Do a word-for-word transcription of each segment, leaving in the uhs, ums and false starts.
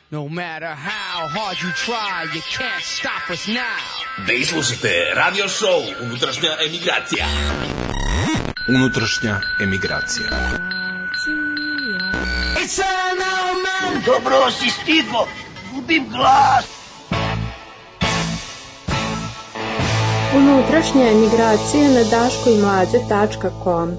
No matter how hard you try, you can't stop us now. Vi slušate radio show Unutrašnja emigracija. Unutrašnja emigracija. Dobro si stigo, gubim glas. Unutrašnja emigracija na daško i mlađe tačka com.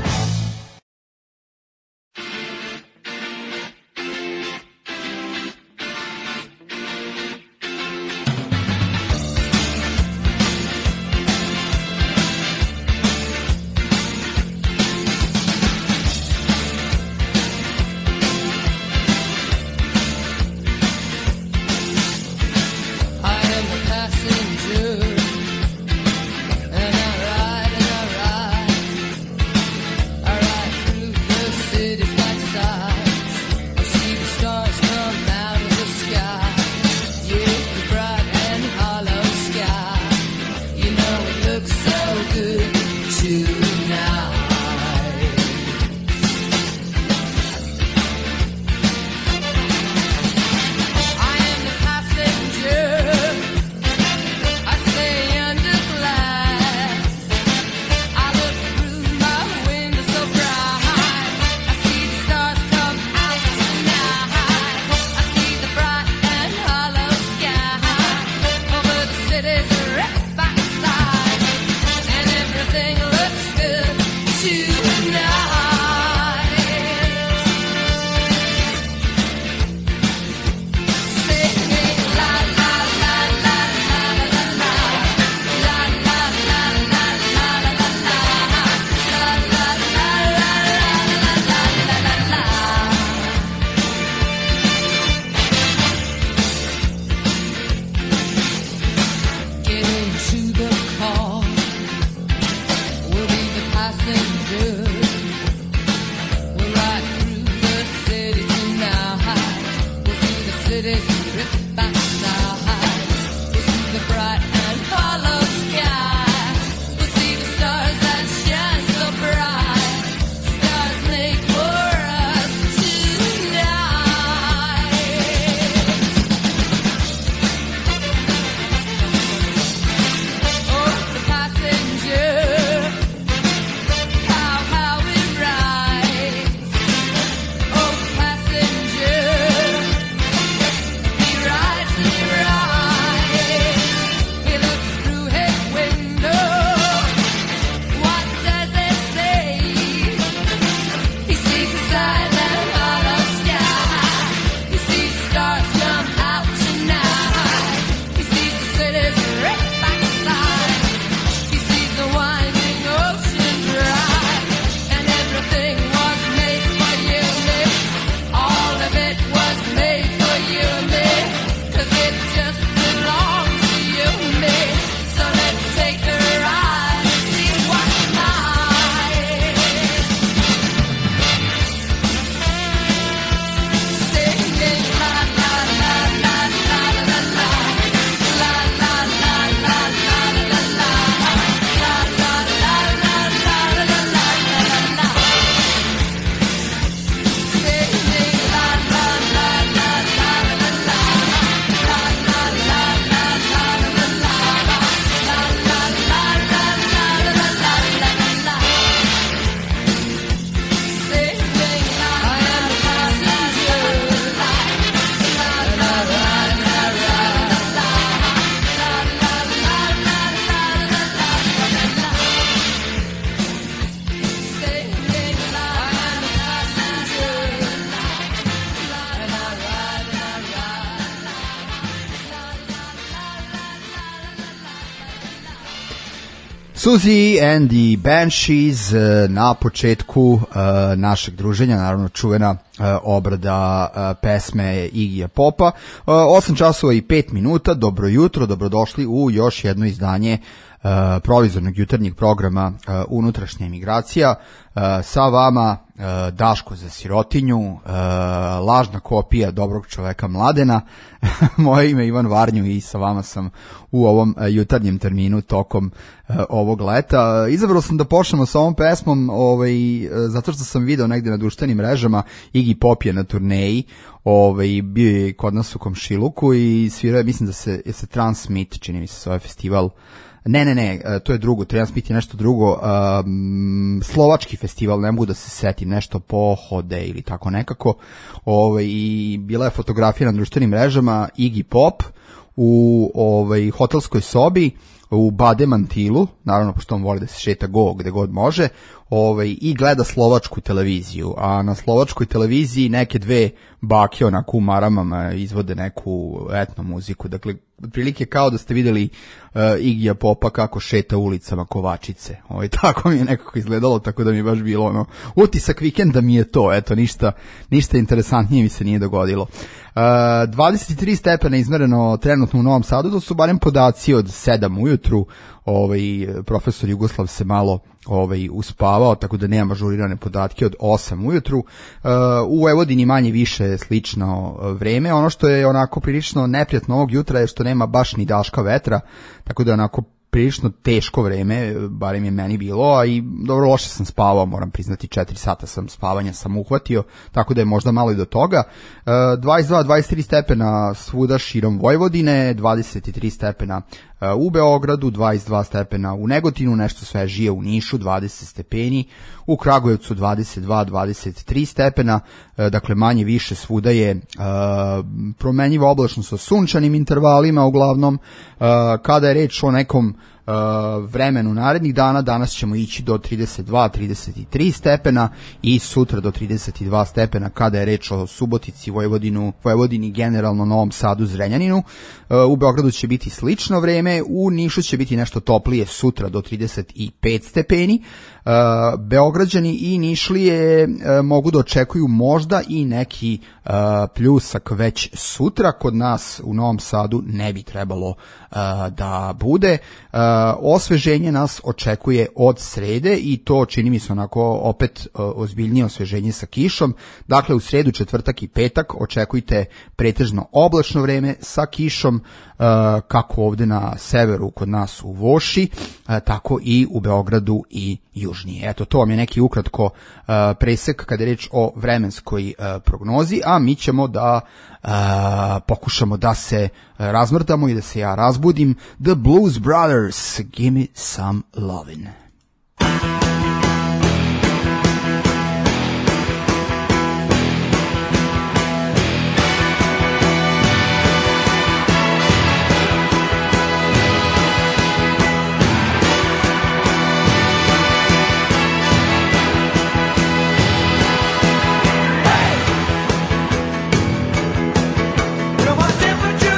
Susie and the Banshees na početku uh, našeg druženja, naravno čuvena uh, obrada uh, pesme Igija Popa. Uh, osam časova i pet minuta, dobro jutro, dobrodošli u još jedno izdanje uh, provizornog jutarnjeg programa uh, Unutrašnja emigracija. Uh, sa vama uh, Daško za sirotinju, uh, lažna kopija dobrog čoveka Mladena. Moje ime je Ivan Varnju i sa vama sam u ovom uh, jutarnjem terminu tokom uh, ovog leta. Izabrao sam da počnemo sa ovom pesmom ovaj, uh, zato što sam video negde na društvenim mrežama Iggy Iggy Pop je na turneji, ovaj, bio je kod nas u komšiluku i svirao je, mislim da se, je se Transmit, čini mi se zove festival. Ne, ne, ne, to je drugo, Transmit je nešto drugo, um, slovački festival, ne mogu da se setim, nešto Pohode ili tako nekako, ovaj, i bila je fotografija na društvenim mrežama Iggy Pop u ovaj, hotelskoj sobi, u Bademantilu, naravno pošto on voli da se šeta go gde god može, ovaj, i gleda slovačku televiziju, a na slovačkoj televiziji neke dve bake onako u maramama izvode neku etno muziku, dakle otprilike kao da ste videli uh, Igija Popa kako šeta ulicama Kovačice, ovaj, tako mi je nekako izgledalo, tako da mi je baš bilo ono, utisak vikenda mi je to, eto, ništa, ništa interesantnije mi se nije dogodilo. Uh, dvadeset tri stepena izmereno trenutno u Novom Sadu, to su barem podaci od sedam ujutru, ovaj, profesor Jugoslav se malo ovaj, uspavao, tako da nema ažurirane podatke od osam ujutru. Uh, u Vojvodini manje više slično vreme, ono što je onako prilično neprijatno ovog jutra je što nema baš ni daška vetra, tako da onako prilično teško vreme, barem je meni bilo, a i dobro loše sam spavao, moram priznati, četiri sata sam spavanja sam uhvatio, tako da je možda malo i do toga. dvadeset dva dvadeset tri stepena svuda širom Vojvodine, dvadeset tri stepena u Beogradu, dvadeset dva stepena u Negotinu, nešto svežije u Nišu, dvadeset stepeni, u Kragujevcu dvadeset dva dvadeset tri stepena, dakle manje više svuda je promenjiva oblačno sa sunčanim intervalima uglavnom. Kada je reč o nekom vremenu narednih dana, danas ćemo ići do trideset dva trideset tri stepena i sutra do trideset dva stepena kada je reč o Subotici, Vojvodinu, Vojvodini, generalno Novom Sadu, Zrenjaninu. U Beogradu će biti slično vreme, u Nišu će biti nešto toplije sutra do trideset pet stepeni. Beograđani i Nišlije mogu da očekuju možda i neki pljusak već sutra, kod nas u Novom Sadu ne bi trebalo da bude. Osveženje nas očekuje od srede i to čini mi se onako opet ozbiljnije osveženje sa kišom. Dakle, u sredu, četvrtak i petak očekujte pretežno oblačno vreme sa kišom, kako ovde na severu kod nas u Voši, tako i u Beogradu i južnije. Eto, to vam je neki ukratko presek kada je reč o vremenskoj prognozi, a mi ćemo da pokušamo da se razmrdamo i da se ja razbudim. The Blues Brothers, Give Me Some Lovin'.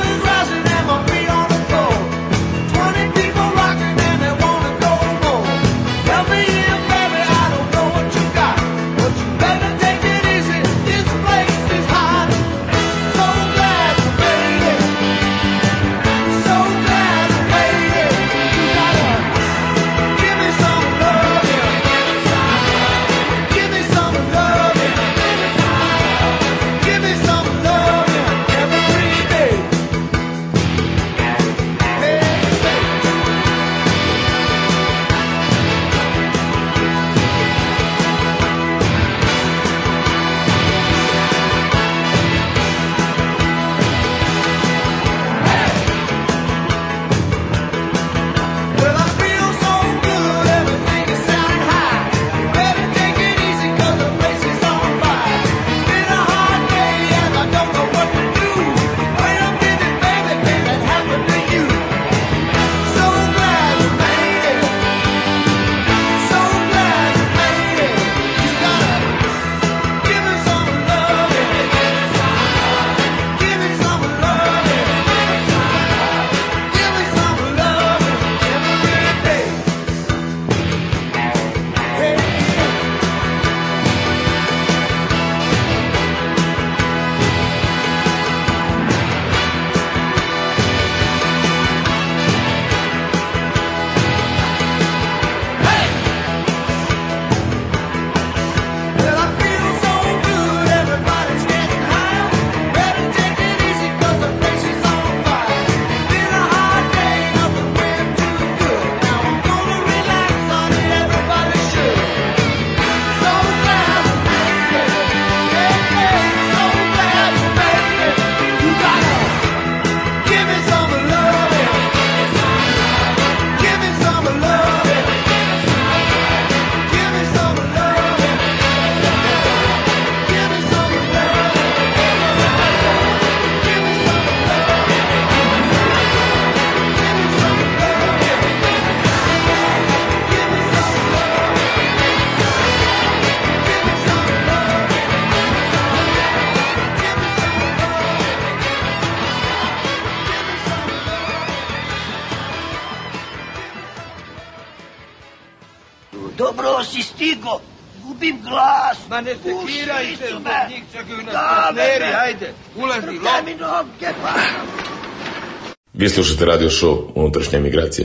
Twenty people rocking and they wanna go more. Dobro si stigo. Gubim glas. Ma ne sekirajte, Uši su me. njih čekaju nas Da, partneri, bebe. ajde, ulazi, Vrte mi nogke, pa. Vi slušate radio show Unutrašnja emigracija.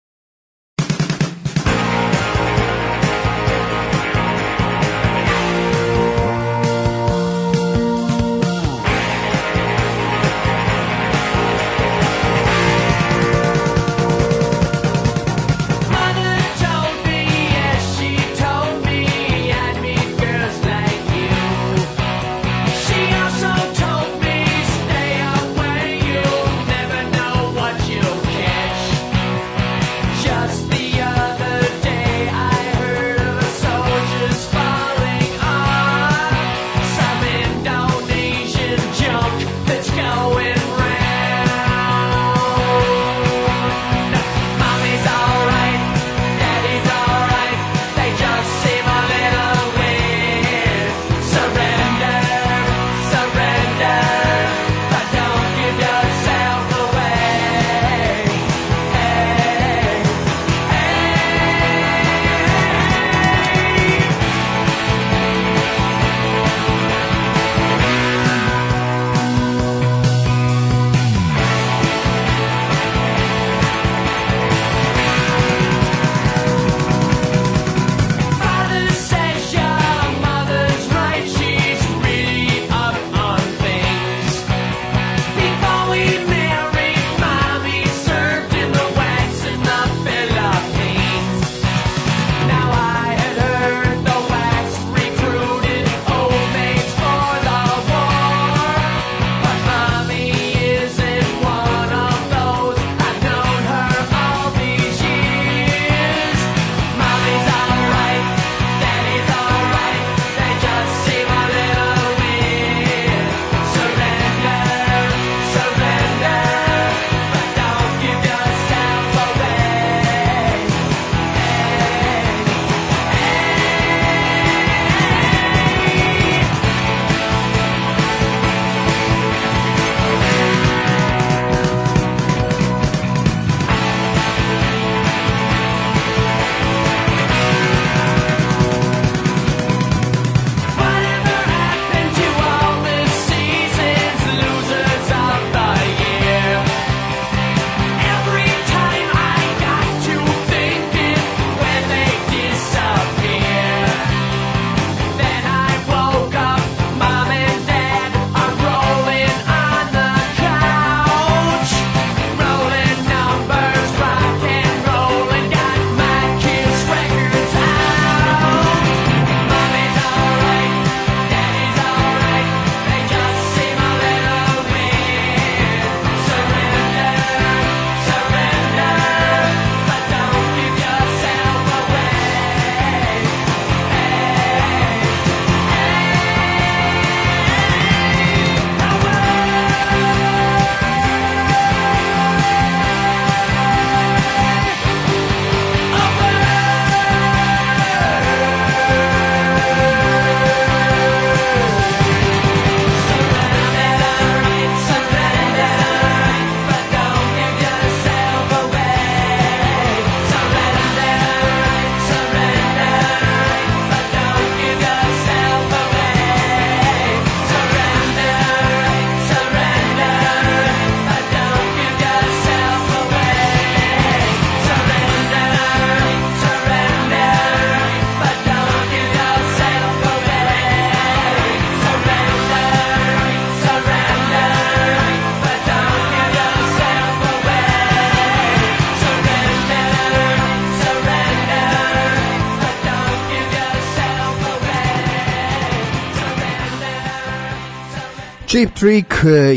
Cheap Trick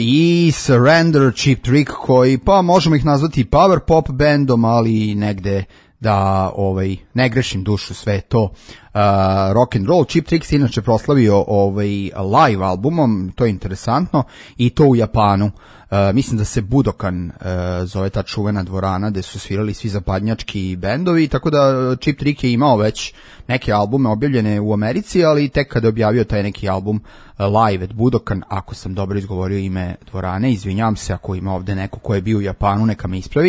i Surrender. Cheap Trick koji, pa možemo ih nazvati power pop bandom, ali negde da ovaj ne grešim dušu sve to. Uh, rock and roll. Cheap Trick se inače proslavio ovaj live albumom, to je interesantno, i to u Japanu. Uh, mislim da se Budokan uh, zove ta čuvena dvorana gde su svirali svi zapadnjački bendovi, tako da Cheap Trick je imao već neke albume objavljene u Americi, ali tek kada je objavio taj neki album uh, Live at Budokan, ako sam dobro izgovorio ime dvorane, izvinjavam se ako ima ovde neko ko je bio u Japanu, neka me ispravi.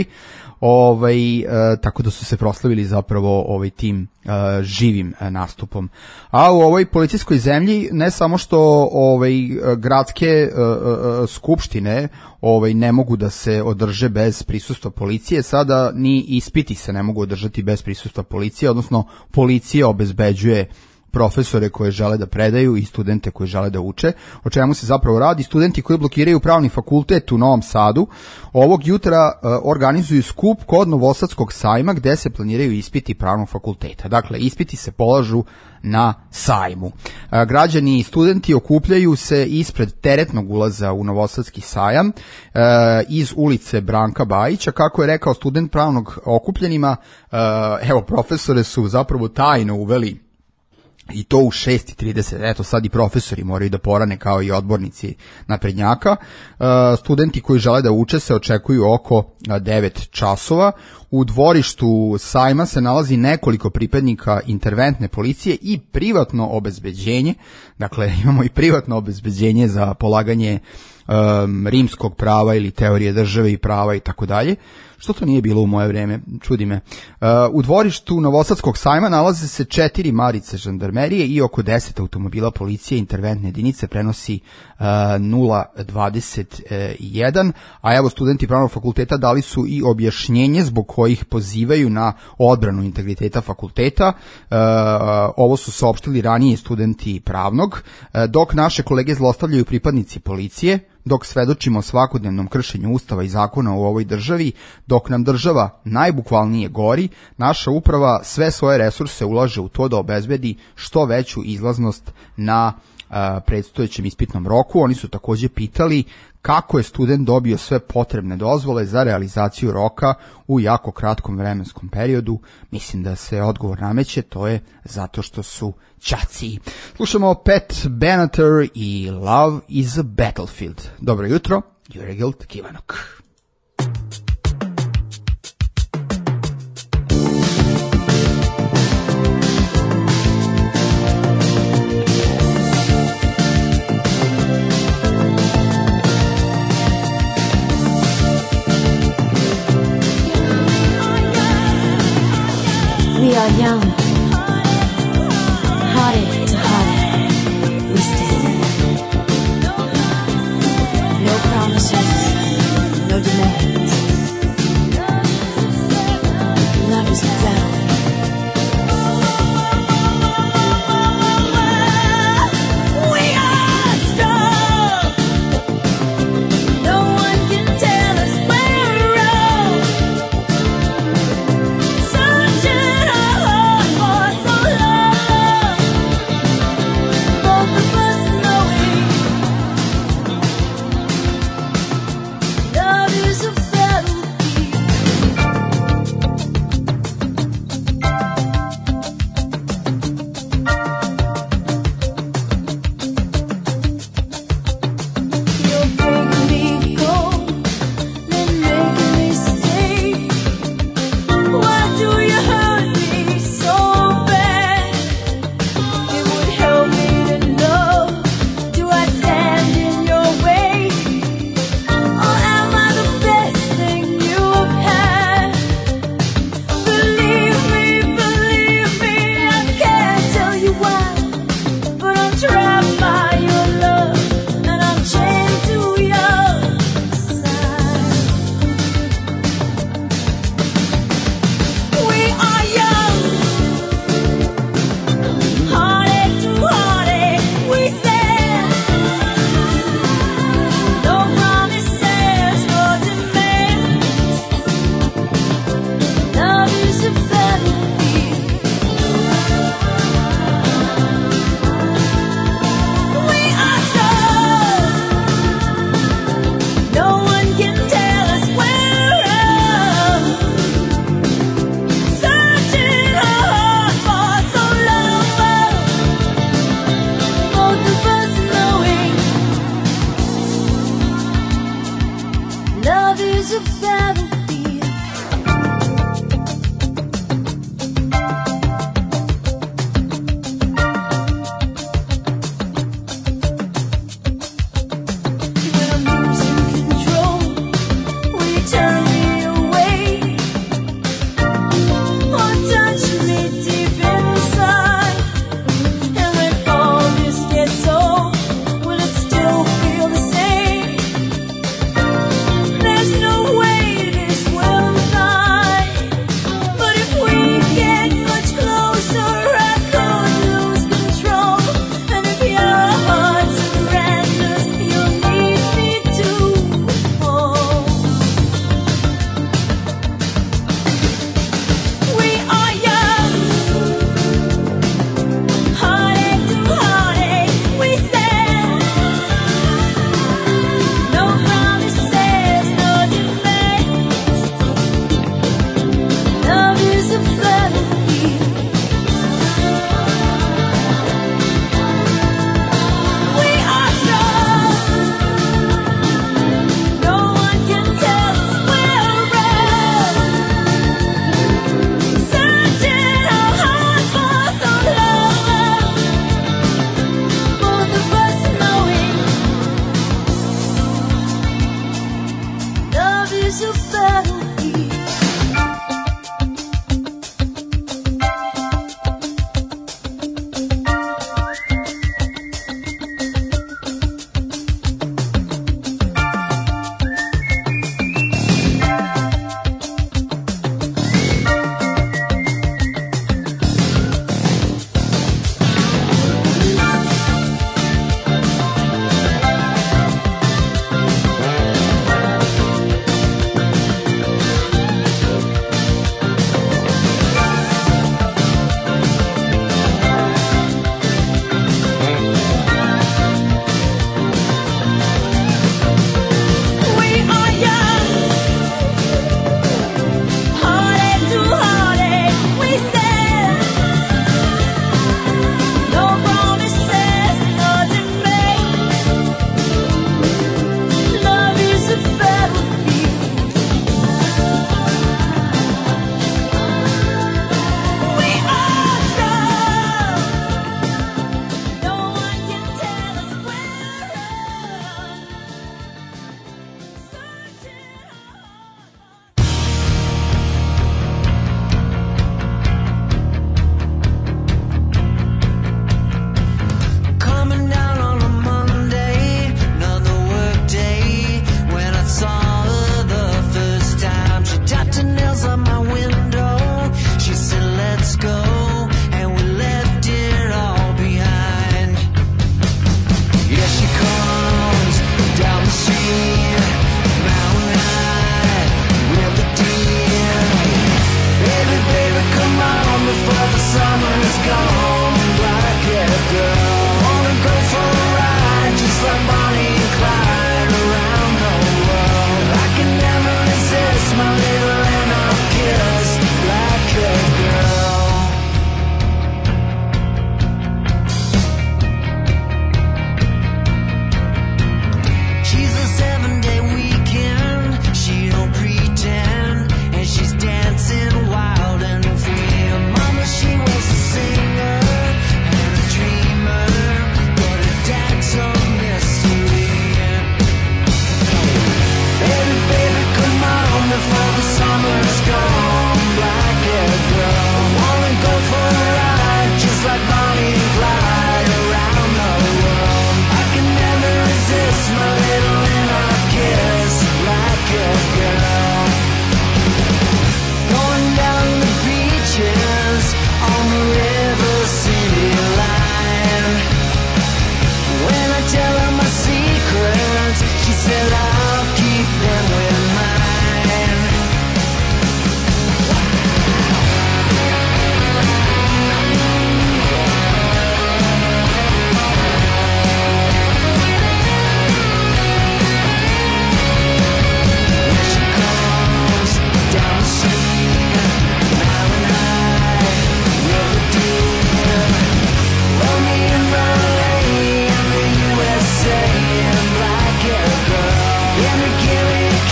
Ovaj, e, tako da su se proslavili zapravo ovaj tim e, živim e, nastupom. A u ovoj policijskoj zemlji ne samo što ovaj gradske e, e, skupštine ovaj ne mogu da se održe bez prisustva policije, sada ni ispiti se ne mogu održati bez prisustva policije, odnosno policija obezbeđuje profesore koje žele da predaju i studente koji žele da uče. O čemu se zapravo radi? Studenti koji blokiraju pravni fakultet u Novom Sadu ovog jutra uh, organizuju skup kod Novosadskog sajma gde se planiraju ispiti pravnog fakulteta. Dakle, ispiti se polažu na sajmu. Uh, građani i studenti okupljaju se ispred teretnog ulaza u Novosadski sajam uh, iz ulice Branka Bajića. Kako je rekao student pravnog okupljenima, uh, evo, profesore su zapravo tajno uveli i to u šest i trideset, eto sad i profesori moraju da porane kao i odbornici naprednjaka. Uh, studenti koji žele da uče se očekuju oko devet časova. U dvorištu sajma se nalazi nekoliko pripadnika interventne policije i privatno obezbeđenje, dakle imamo i privatno obezbeđenje za polaganje um, rimskog prava ili teorije države i prava i tako dalje. Što to nije bilo u moje vreme, čudi me. Uh, u dvorištu Novosadskog sajma nalaze se četiri marice žandarmerije i oko deset automobila policije interventne jedinice prenosi uh, nula dvadeset jedan, a evo studenti pravnog fakulteta dali su i objašnjenje zbog kojih pozivaju na odbranu integriteta fakulteta. Uh, ovo su saopštili ranije studenti pravnog, uh, dok naše kolege zlostavljaju pripadnici policije, dok svedočimo svakodnevnom kršenju ustava i zakona u ovoj državi, dok nam država najbukvalnije gori, naša uprava sve svoje resurse ulaže u to da obezbedi što veću izlaznost na a, predstojećem ispitnom roku. Oni su takođe pitali kako je student dobio sve potrebne dozvole za realizaciju roka u jako kratkom vremenskom periodu. Mislim da se odgovor nameće, to je zato što su ćaci. Slušamo Pat Benatar i Love is a Battlefield. Dobro jutro, Jure Kivanok. We are young, hearted to heart, we stand. No promises, no demands. Love is a battlefield. We are strong. No one can tell us we're wrong. Sunshine our hearts. is a battlefield. When I'm losing control, will you turn me away or touch me deep inside? And when all this gets old, will it still feel the same? There's no way this will die. But if we get much closer, I could lose control. And if your heart surrenders, you'll need me to hold. We are young, heartache to heartache, we stand. No promises, no demands. Love is a battlefield. We are strong. No one can tell us we're wrong. Searching our hearts for some love. Both of us knowing love is a battlefield.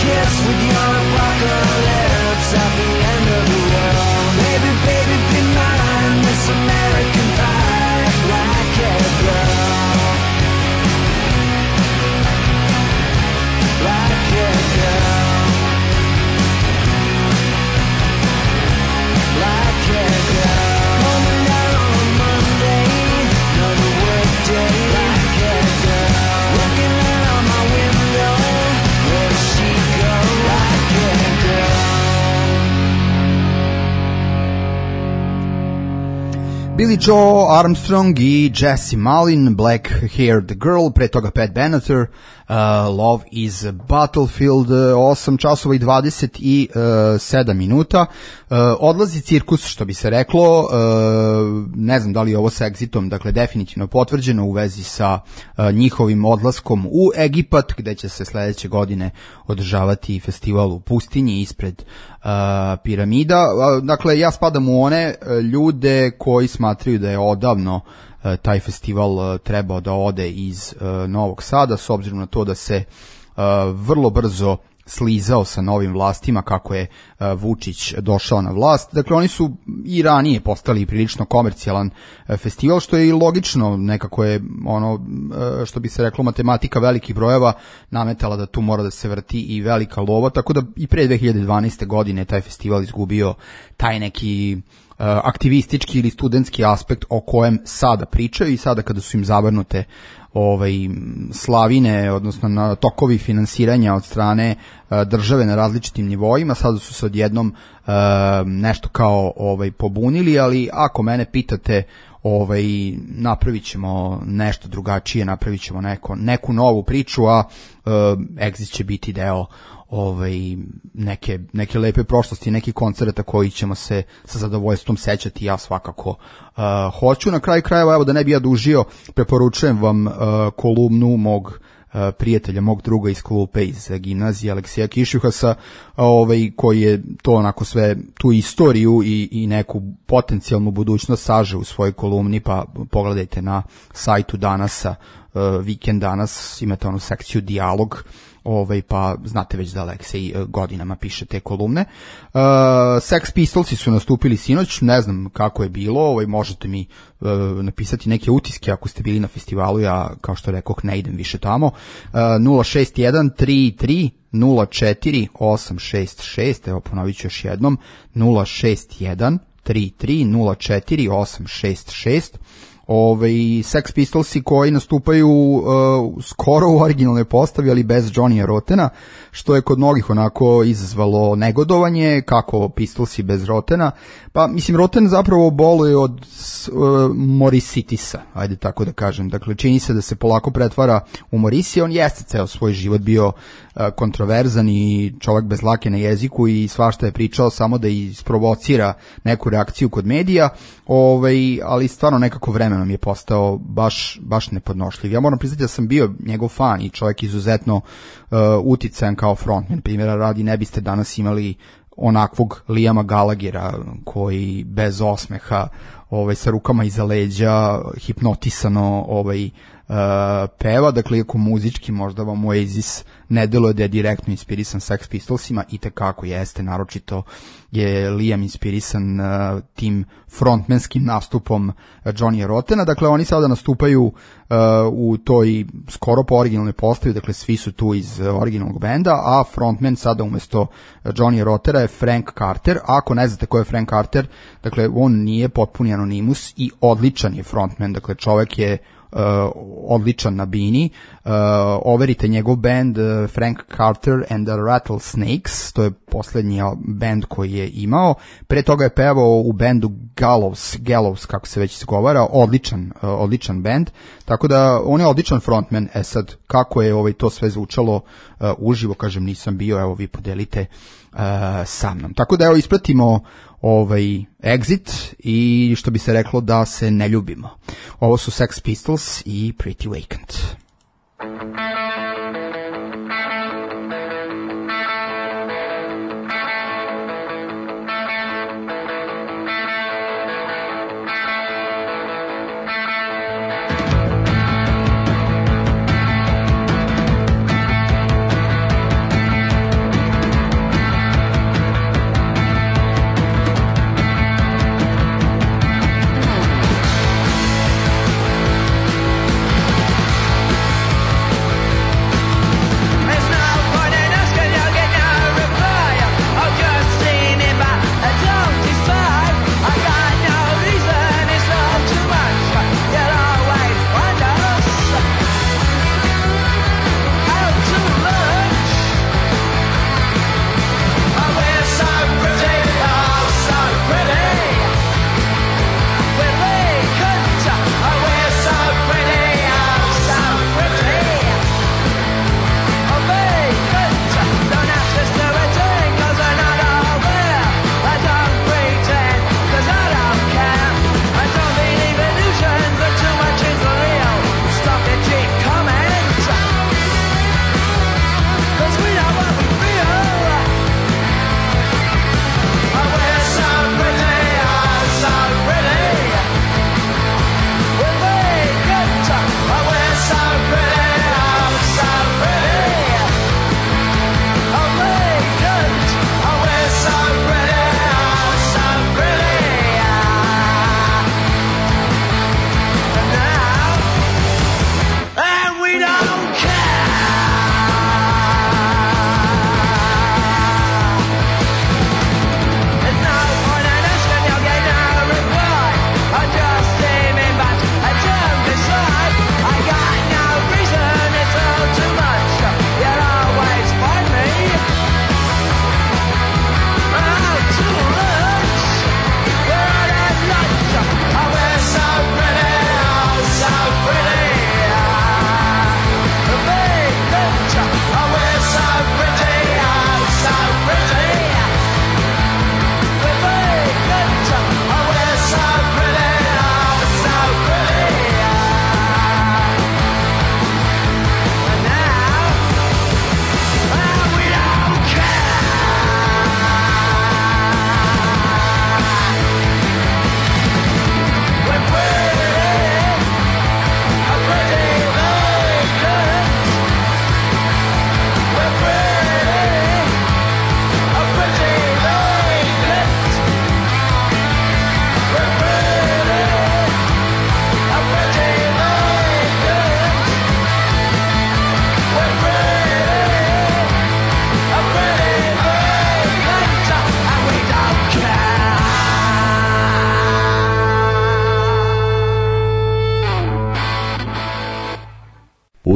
kiss with your apocalypse at the end of the world. Baby, baby, be mine, this American pie, black-haired girl. Black-haired girl. Black-haired girl. Home out on Monday, another work day. Black-haired girl. Looking out my window, where does she go? Black-haired girl. Billie Joe Armstrong I Jessie Malin, Black Haired Girl, pre toga Pat Benatar, uh, Love is a Battlefield, osam časova i dvadeset sedam minuta. Uh, odlazi cirkus, što bi se reklo, uh, ne znam da li je ovo sa Exitom, dakle definitivno potvrđeno u vezi sa uh, njihovim odlaskom u Egipat, gde će se sledeće godine održavati festival u pustinji ispred uh, piramida. Uh, dakle, ja spadam u one uh, ljude koji smatraju da je odavno uh, taj festival uh, trebao da ode iz uh, Novog Sada, s obzirom na to da se uh, vrlo brzo slizao sa novim vlastima kako je uh, Vučić došao na vlast. Dakle, oni su i ranije postali prilično komercijalan uh, festival, što je i logično, nekako je ono, uh, što bi se reklo, matematika velikih brojeva nametala da tu mora da se vrti i velika lova, tako da i pre dve hiljade dvanaeste. godine taj festival izgubio taj neki uh, aktivistički ili studentski aspekt o kojem sada pričaju i sada kada su im zavrnute ovaj slavine, odnosno na tokovi finansiranja od strane uh, države na različitim nivoima, sada su se odjednom uh, nešto kao ovaj pobunili, ali ako mene pitate, ovaj napravićemo nešto drugačije, napravićemo neko neku novu priču, a uh, Exit će biti deo ovaj neke neke lepe prošlosti, neki koncerta koji ćemo se sa zadovoljstvom sećati. Ja svakako uh, hoću. Na kraju krajeva, evo, da ne bi ja dužio, preporučujem vam uh, kolumnu mog uh, prijatelja, mog druga iz klupe iz gimnazije, Aleksija Kišjuhasa, ovaj koji je to onako sve tu istoriju i i neku potencijalnu budućnost saže u svojoj kolumni, pa pogledajte na sajtu Danasa, uh, Vikend Danas, imate onu sekciju dijalog, ovaj, pa znate već da Aleksej godinama piše te kolumne. Uh, Sex Pistolsi su nastupili sinoć, ne znam kako je bilo, ovaj, možete mi uh, napisati neke utiske ako ste bili na festivalu, ja kao što rekoh ne idem više tamo. Uh, nula šest jedan tri tri nula četiri osam šest šest, evo ponovit ću još jednom, nula šest jedan tri tri nula četiri osam šest šest. Ove, Sex Pistolsi koji nastupaju uh, skoro u originalnoj postavi, ali bez Johnnyja Rottena, što je kod mnogih onako izazvalo negodovanje, kako Pistolsi bez Rottena. Pa mislim, Rotten zapravo boluje od uh, Morrisitisa, ajde tako da kažem. Dakle, čini se da se polako pretvara u Morrissey. On jeste ceo svoj život bio uh, kontroverzan i čovjek bez lake na jeziku i svašta je pričao samo da isprovocira neku reakciju kod medija, ovaj, ali stvarno nekako vremenom je postao baš, baš nepodnošljiv. Ja moram priznati da sam bio njegov fan i čovjek izuzetno uh, uticajan kao frontman. Primjera radi, ne biste danas imali onakvog Liama Gallaghera koji bez osmeha, ovaj, sa rukama iza leđa, hipnotisano ovaj, uh, peva. Dakle, iako muzički možda vam Oasis ne deluje da je direktno inspirisan Sex Pistolsima, i tekako jeste, naročito je Liam inspirisan uh, tim frontmanskim nastupom Johnnyja Rottena. Dakle, oni sada nastupaju uh, u toj skoro po originalnoj postavi, dakle svi su tu iz uh, originalnog benda, a frontman sada umesto Johnnyja Rottena je Frank Carter. Ako ne znate ko je Frank Carter, dakle on nije potpuni anonimus i odličan je frontman, dakle čovek je Uh, odličan na bini. Uh, overite njegov band uh, Frank Carter and the Rattlesnakes, to je poslednji band koji je imao. Pre toga je pevao u bendu Gallows, Gallows kako se već izgovara, odličan, uh, odličan band, tako da on je odličan frontman. E sad, kako je ovaj, to sve zvučalo uh, uživo, kažem, nisam bio, evo vi podelite uh, sa mnom. Tako da evo ispratimo ovaj Exit i što bi se reklo da se ne ljubimo. Ovo su Sex Pistols i Pretty Vacant.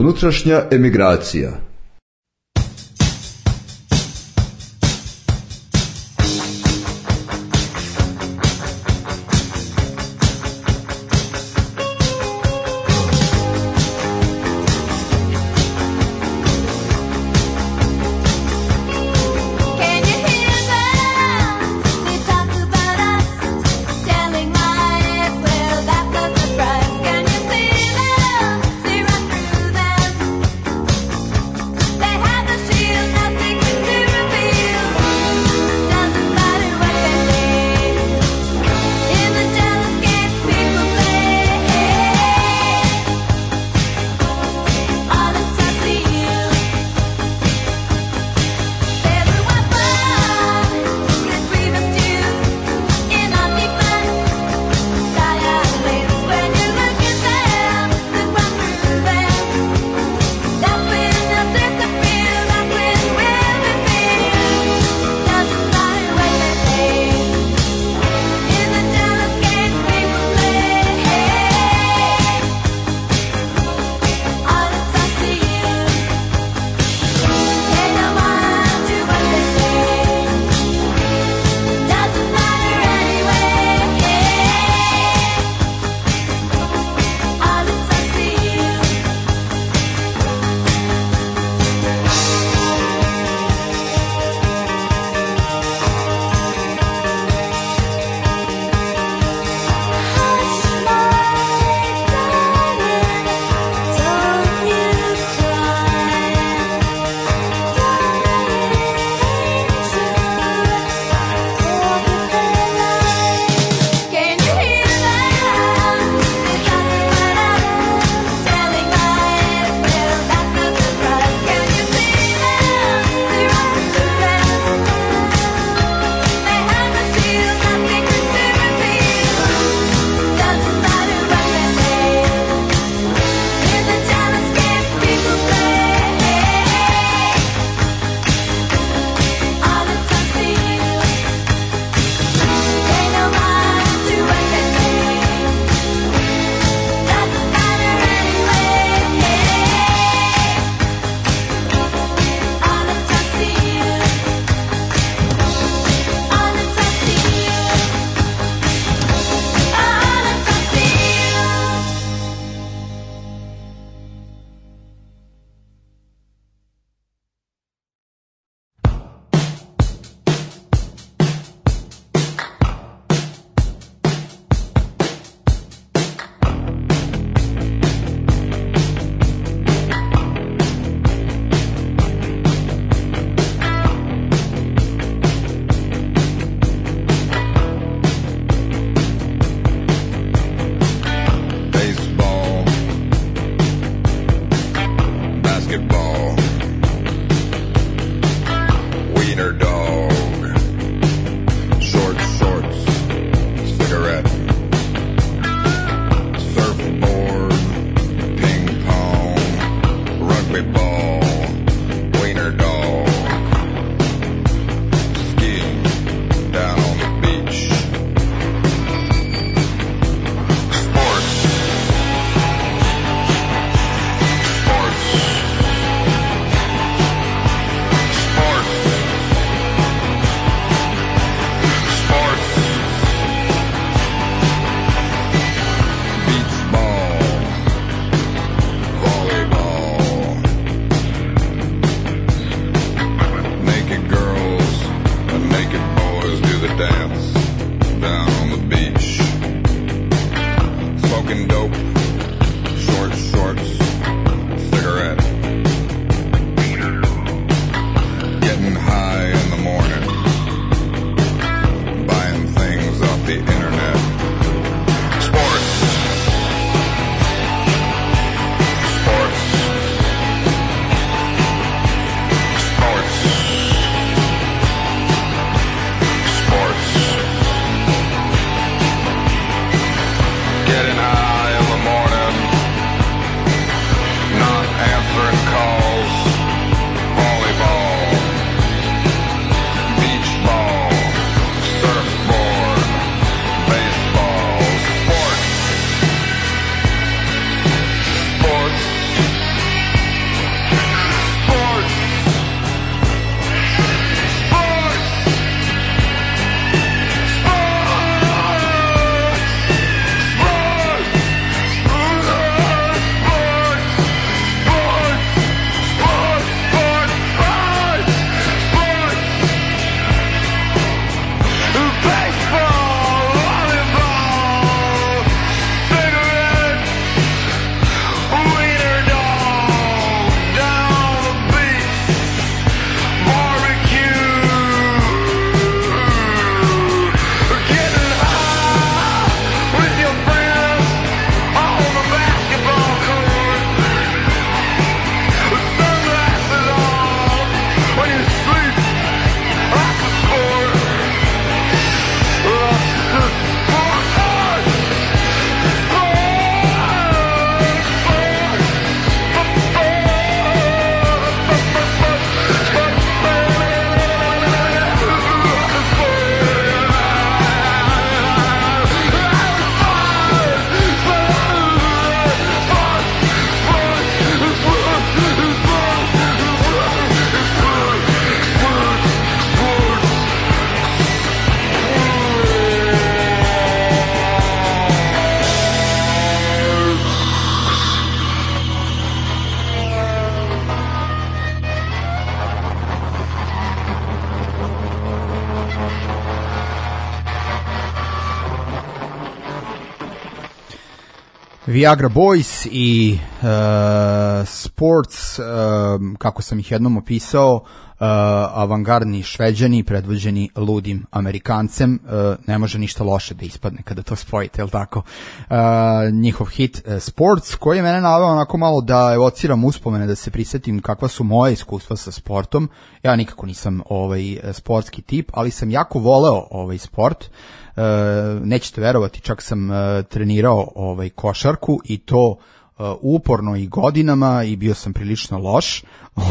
Unutrašnja emigracija. Viagra Boys i uh, Sports, uh, kako sam ih jednom opisao, uh, avangardni Šveđani predvođeni ludim Amerikancem, uh, ne može ništa loše da ispadne kada to spojite, jel tako? Uh, njihov hit uh, Sports, koji je mene naveo onako malo da evociram uspomene, da se prisetim kakva su moje iskustva sa sportom. Ja nikako nisam ovaj sportski tip, ali sam jako voleo ovaj sport. Uh, nećete verovati, čak sam uh, trenirao ovaj košarku i to uh, uporno i godinama i bio sam prilično loš.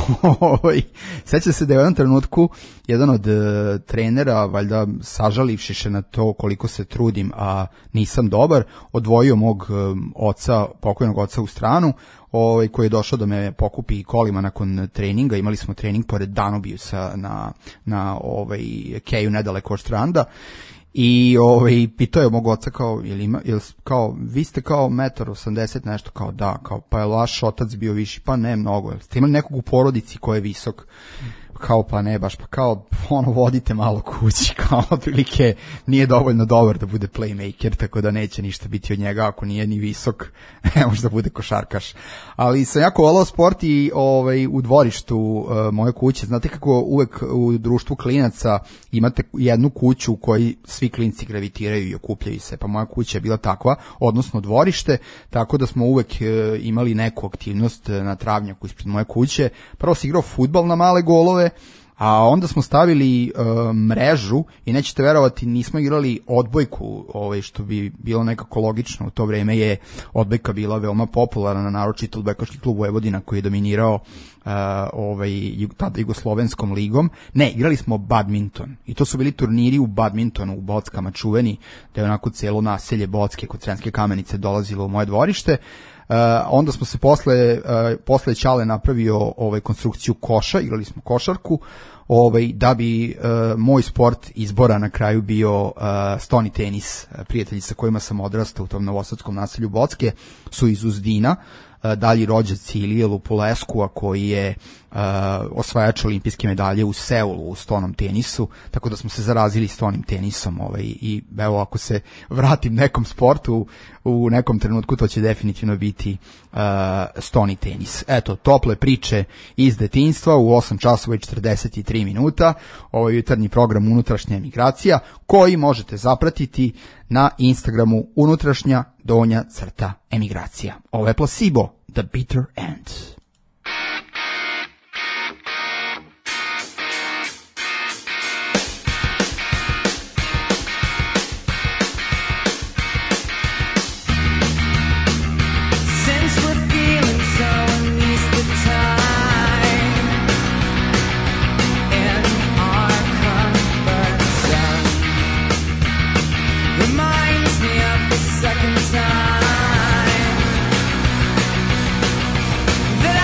Sećam se da je u jednom trenutku jedan od uh, trenera, valjda sažalivši se na to koliko se trudim, a nisam dobar, odvojio mog um, oca, pokojnog oca u stranu, ovaj, koji je došao da me pokupi kolima nakon treninga. Imali smo trening pored Danubiusa na, na ovaj, keju nedaleko od stranda. I ovaj pitao je mog oca kao, jel ima, jel, kao, vi ste kao metar osamdeset nešto, kao da, kao, pa je vaš otac bio viši, pa ne mnogo, jel ste imali nekog u porodici ko je visok, kao pa ne baš, pa kao ono vodite malo kući, kao otprilike nije dovoljno dobar da bude playmaker, tako da neće ništa biti od njega ako nije ni visok, ne može da bude košarkaš. Ali sam jako volao sport i ovaj, u dvorištu uh, moje kuće, znate kako uvek u društvu klinaca imate jednu kuću u kojoj svi klinci gravitiraju i okupljaju se, pa moja kuća je bila takva, odnosno dvorište, tako da smo uvek uh, imali neku aktivnost na travnjaku ispred moje kuće. Prvo se igrao fudbal na male golove, a onda smo stavili uh, mrežu i nećete verovati, nismo igrali odbojku, ovaj, što bi bilo nekako logično. U to vreme je odbojka bila veoma popularna, naročito odbojkaški klub Vojvodina koji je dominirao uh, ovaj, tada Jugoslovenskom ligom. Ne, igrali smo badminton i to su bili turniri u badmintonu u Bockama čuveni, da je onako cijelo naselje Bocke kod Sremske Kamenice dolazilo u moje dvorište. Uh, onda smo se posle, uh, posle Ćale napravio ovaj, konstrukciju koša, igrali smo košarku, ovaj, da bi uh, moj sport izbora na kraju bio uh, stoni tenis. Prijatelji sa kojima sam odrastao u tom novosadskom naselju Bocke su iz Uzdina, uh, dalji rođaci Ilije Lupuleskua koji je uh, osvajač olimpijske medalje u Seulu u stonom tenisu, tako da smo se zarazili stonim tenisom, ovaj, i evo ako se vratim nekom sportu u nekom trenutku to će definitivno biti uh, stoni tenis. Eto, tople priče iz detinjstva u osam časova i četrdeset tri minuta. Ovo je jutarnji program Unutrašnja emigracija koji možete zapratiti na Instagramu unutrašnja donja crta emigracija. Ovo je Placebo, The Bitter End. Second time that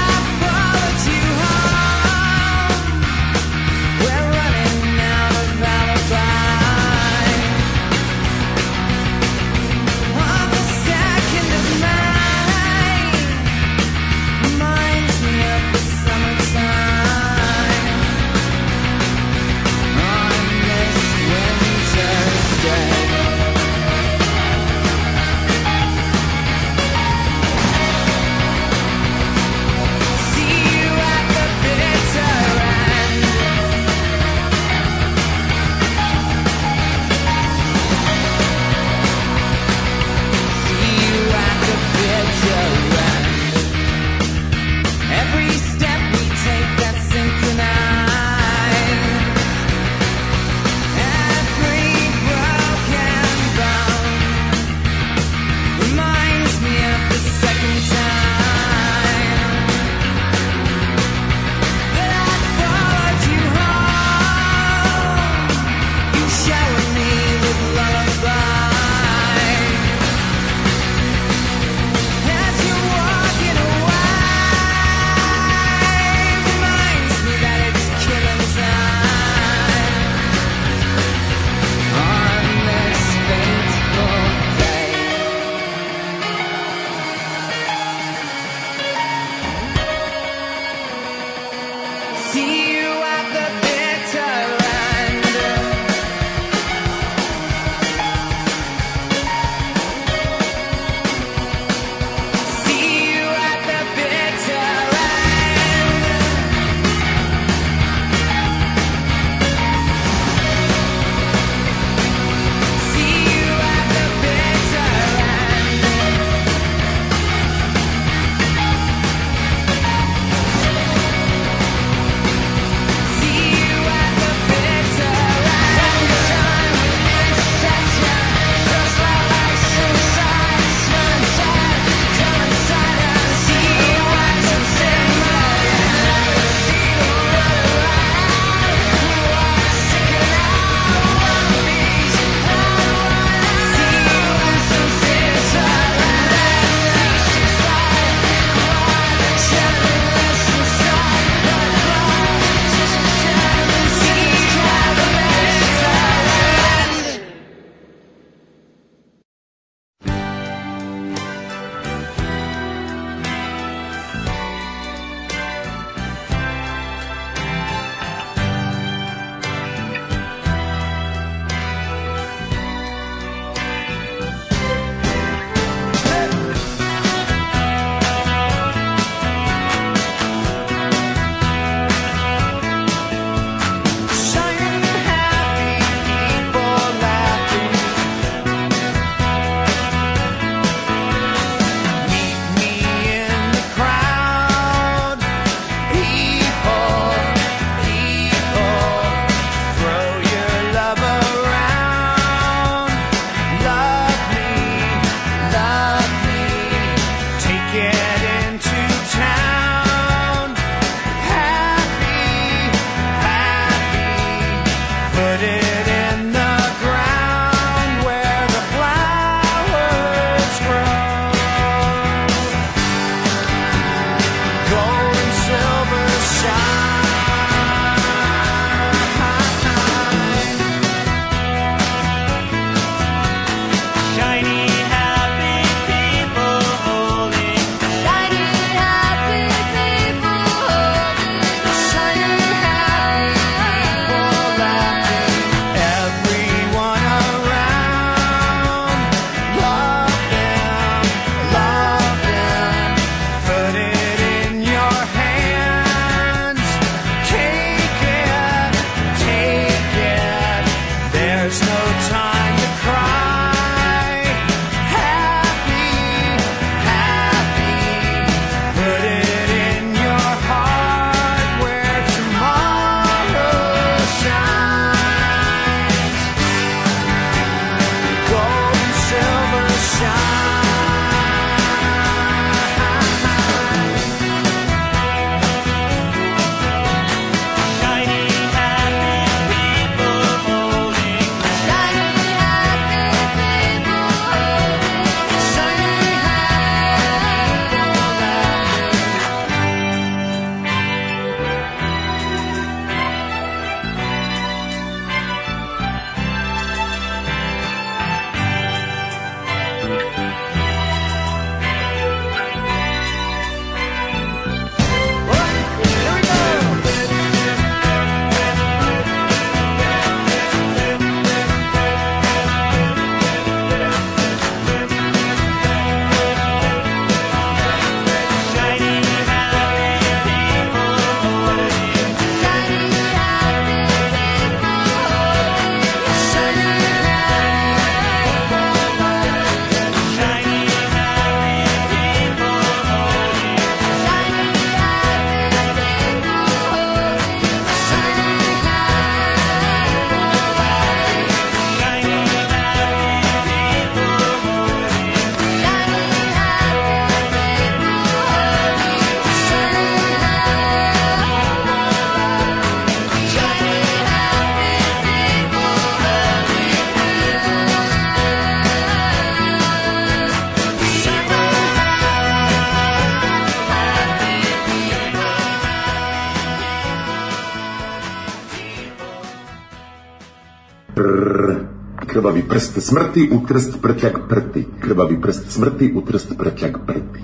Prrr. Krvavi prst smrti u trst prtljag prti. Krvavi prst smrti u trst prtljag prti.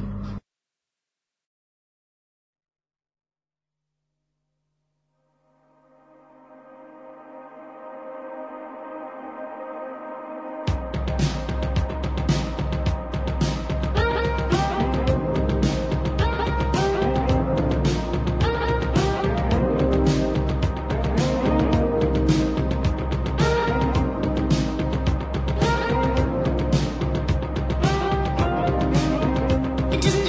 It doesn't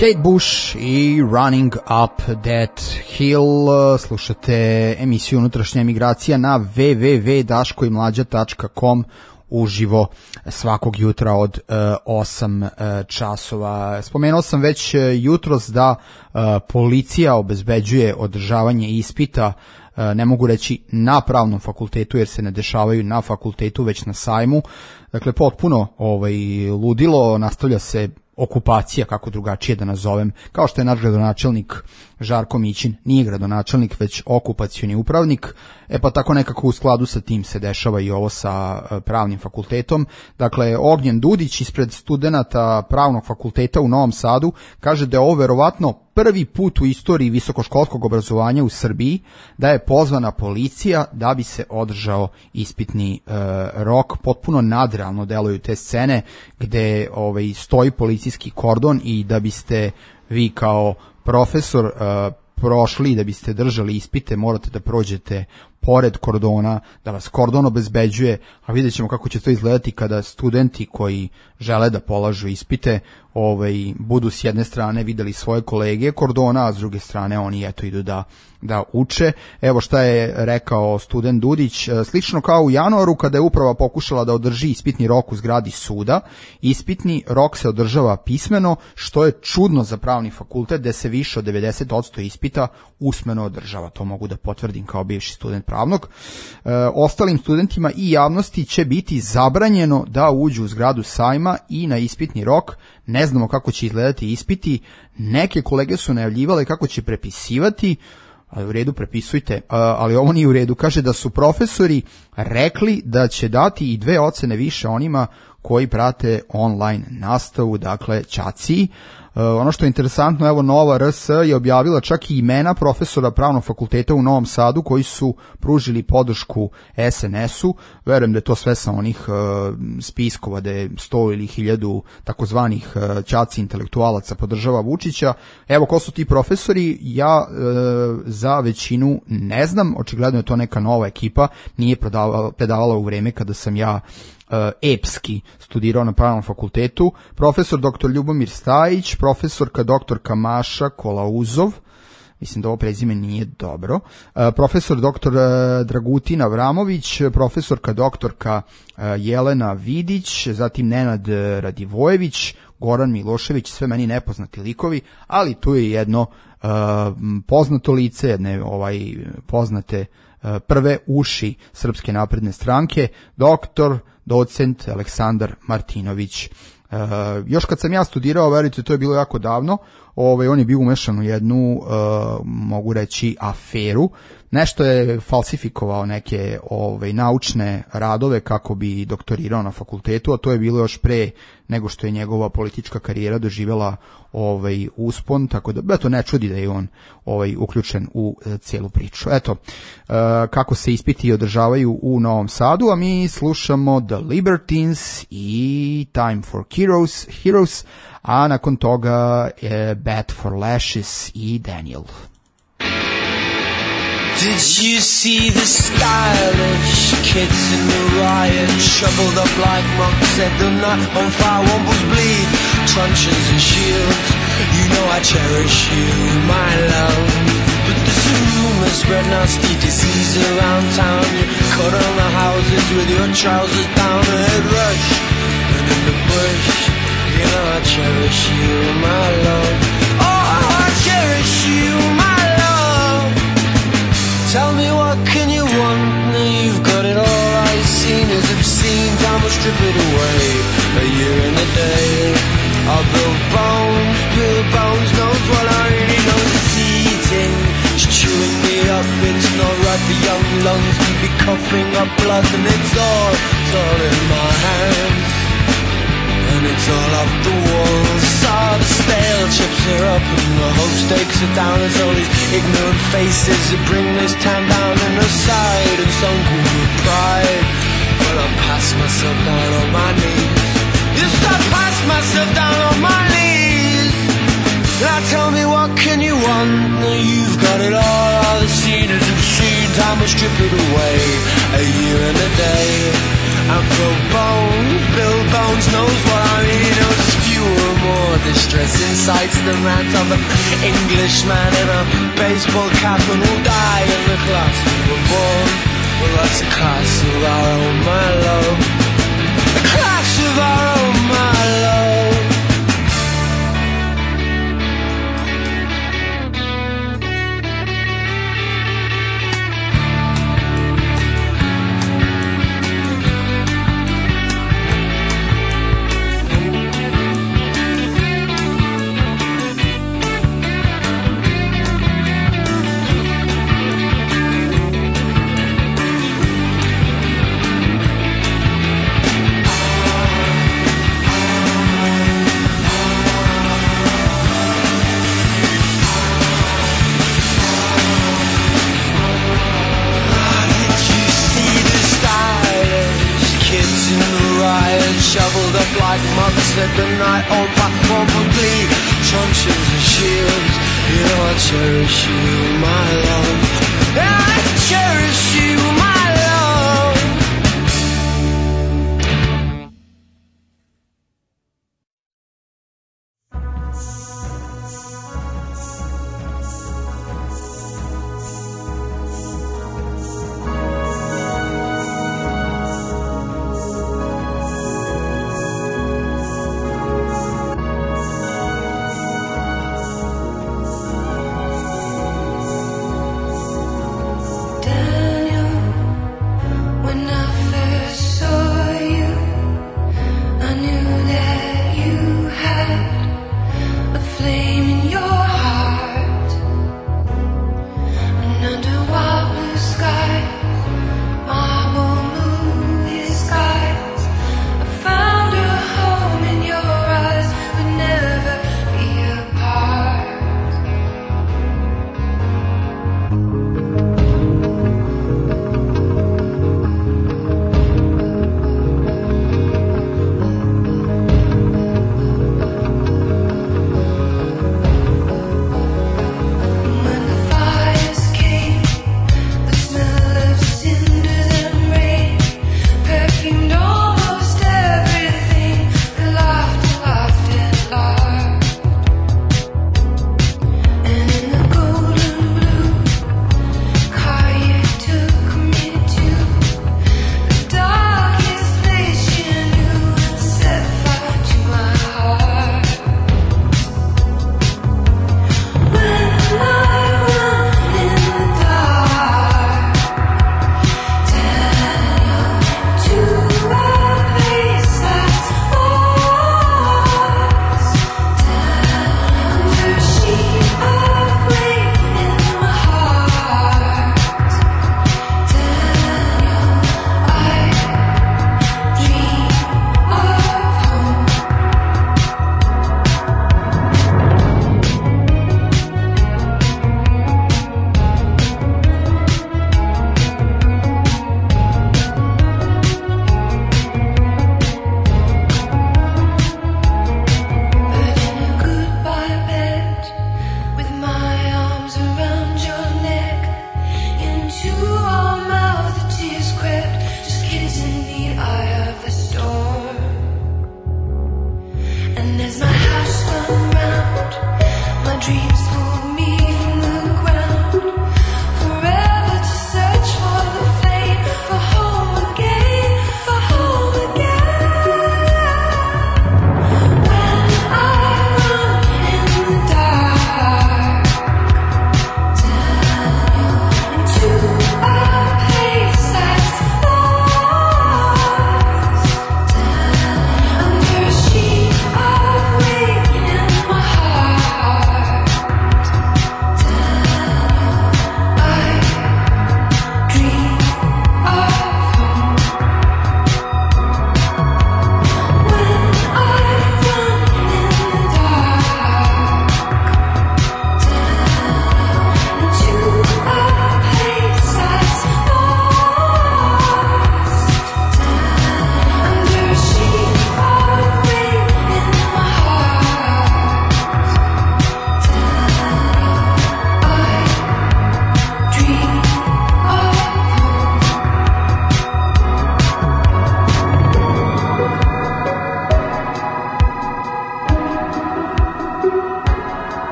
Kate Bush i Running Up That Hill. Slušate emisiju Unutrašnja emigracija na w w w tačka daško i mlađa tačka com uživo svakog jutra od uh, osam uh, časova. Spomenuo sam već uh, jutros da uh, policija obezbeđuje održavanje ispita, uh, ne mogu reći na pravnom fakultetu jer se ne dešavaju na fakultetu već na sajmu. Dakle, potpuno ovaj, ludilo, nastavlja se okupacija, kako drugačije da nazovem, kao što je naš gradonačelnik Žarko Mićin, nije gradonačelnik već okupacioni upravnik, e pa tako nekako u skladu sa tim se dešava i ovo sa pravnim fakultetom. Dakle, Ognjen Dudić ispred studenata pravnog fakulteta u Novom Sadu kaže da je ovo verovatno prvi put u istoriji visokoškolskog obrazovanja u Srbiji da je pozvana policija da bi se održao ispitni e, rok. Potpuno nadrealno deluju te scene gde ovaj, stoji policijski kordon i da biste vi kao profesor uh, prošli, da biste držali ispite, morate da prođete pored kordona, da vas kordon obezbeđuje, a vidjet ćemo kako će to izgledati kada studenti koji žele da polažu ispite ovaj, budu s jedne strane videli svoje kolege kordona, a s druge strane oni eto idu da, da uče. Evo šta je rekao student Dudić, slično kao u januaru kada je uprava pokušala da održi ispitni rok u zgradi suda, ispitni rok se održava pismeno, što je čudno za pravni fakultet gde se više od devedeset posto ispita usmeno održava, to mogu da potvrdim kao bivši student pravnog. E, ostalim studentima i javnosti će biti zabranjeno da uđu u zgradu sajma i na ispitni rok. Ne znamo kako će izgledati ispiti, neke kolege su najavljivale kako će prepisivati, ali u redu prepisujte, ali ovo nije u redu. Kaže da su profesori rekli da će dati i dve ocene više onima koji prate online nastavu, dakle ćaci. Uh, ono što je interesantno, evo Nova R S je objavila čak i imena profesora pravnog fakulteta u Novom Sadu koji su pružili podršku S N S-u. Verujem da je to sve sa onih uh, spiskova da je sto ili hiljadu takozvanih uh, ćaci intelektualaca podržava Vučića. Evo ko su ti profesori, ja uh, za većinu ne znam, očigledno je to neka nova ekipa, nije predavala, predavala u vreme kada sam ja epski studirao na pravnom fakultetu. Profesor doktor Ljubomir Stajić, profesorka doktorka Maša Kolauzov, mislim da ovo prezime nije dobro, profesor doktor Dragutin Avramović, profesorka doktorka Jelena Vidić, zatim Nenad Radivojević, Goran Milošević, sve meni nepoznati likovi, ali tu je jedno uh, poznato lice, jedne ovaj, poznate uh, prve uši Srpske napredne stranke, doktor docent Aleksandar Martinović. Uh, još kad sam ja studirao, verujte, to je bilo jako davno, ovaj, on je bio umešan u jednu, uh, mogu reći, aferu. Nešto je falsifikovao neke ovaj, naučne radove kako bi doktorirao na fakultetu, a to je bilo još pre nego što je njegova politička karijera doživjela ovaj, uspon, tako da eto, ne čudi da je on ovaj, uključen u e, cijelu priču. Eto, e, kako se ispiti održavaju u Novom Sadu, a mi slušamo The Libertines i Time for Heroes, Heroes, a nakon toga e, Bat for Lashes i Daniel. Did you see the stylish kids in the riot, shoveled up like monks, set the night on fire, wombles bleed, truncheons and shields? You know I cherish you, my love. But there's a rumor spread nasty disease around town. You cut on the houses with your trousers down, a head rush, and in the bush. You know I cherish you, my love. Oh, I cherish you, my love. Tell me what can you want, now you've got it all. All you've seen is obscene, time will strip it away. A year and a day, I'll build bones, build bones, knows what I really know. It's eating, it's chewing me up, it's not right for young lungs to be coughing up blood. And it's all, it's all in my hands, and it's all up the walls. All the stale chips are up and the hope stakes are down. It's all these ignorant faces that bring this town down. And aside and sunken with pride, but I pass myself down on my knees. Yes, I pass myself down on my knees. Now tell me what can you want? Now you've got it all. All the seen is obscene, time will strip it away. A year and a day, and throw bones, build bones, knows what I mean. There's fewer more, this mistress incites the rant of an Englishman in a baseball cap and who died in the class we were born. Well, that's a class of our own, my love. A class of our own, my love. Shoveled up like moths at the night on platform from glee, truncheons and shields. You know I cherish you, my love. I cherish you, my love.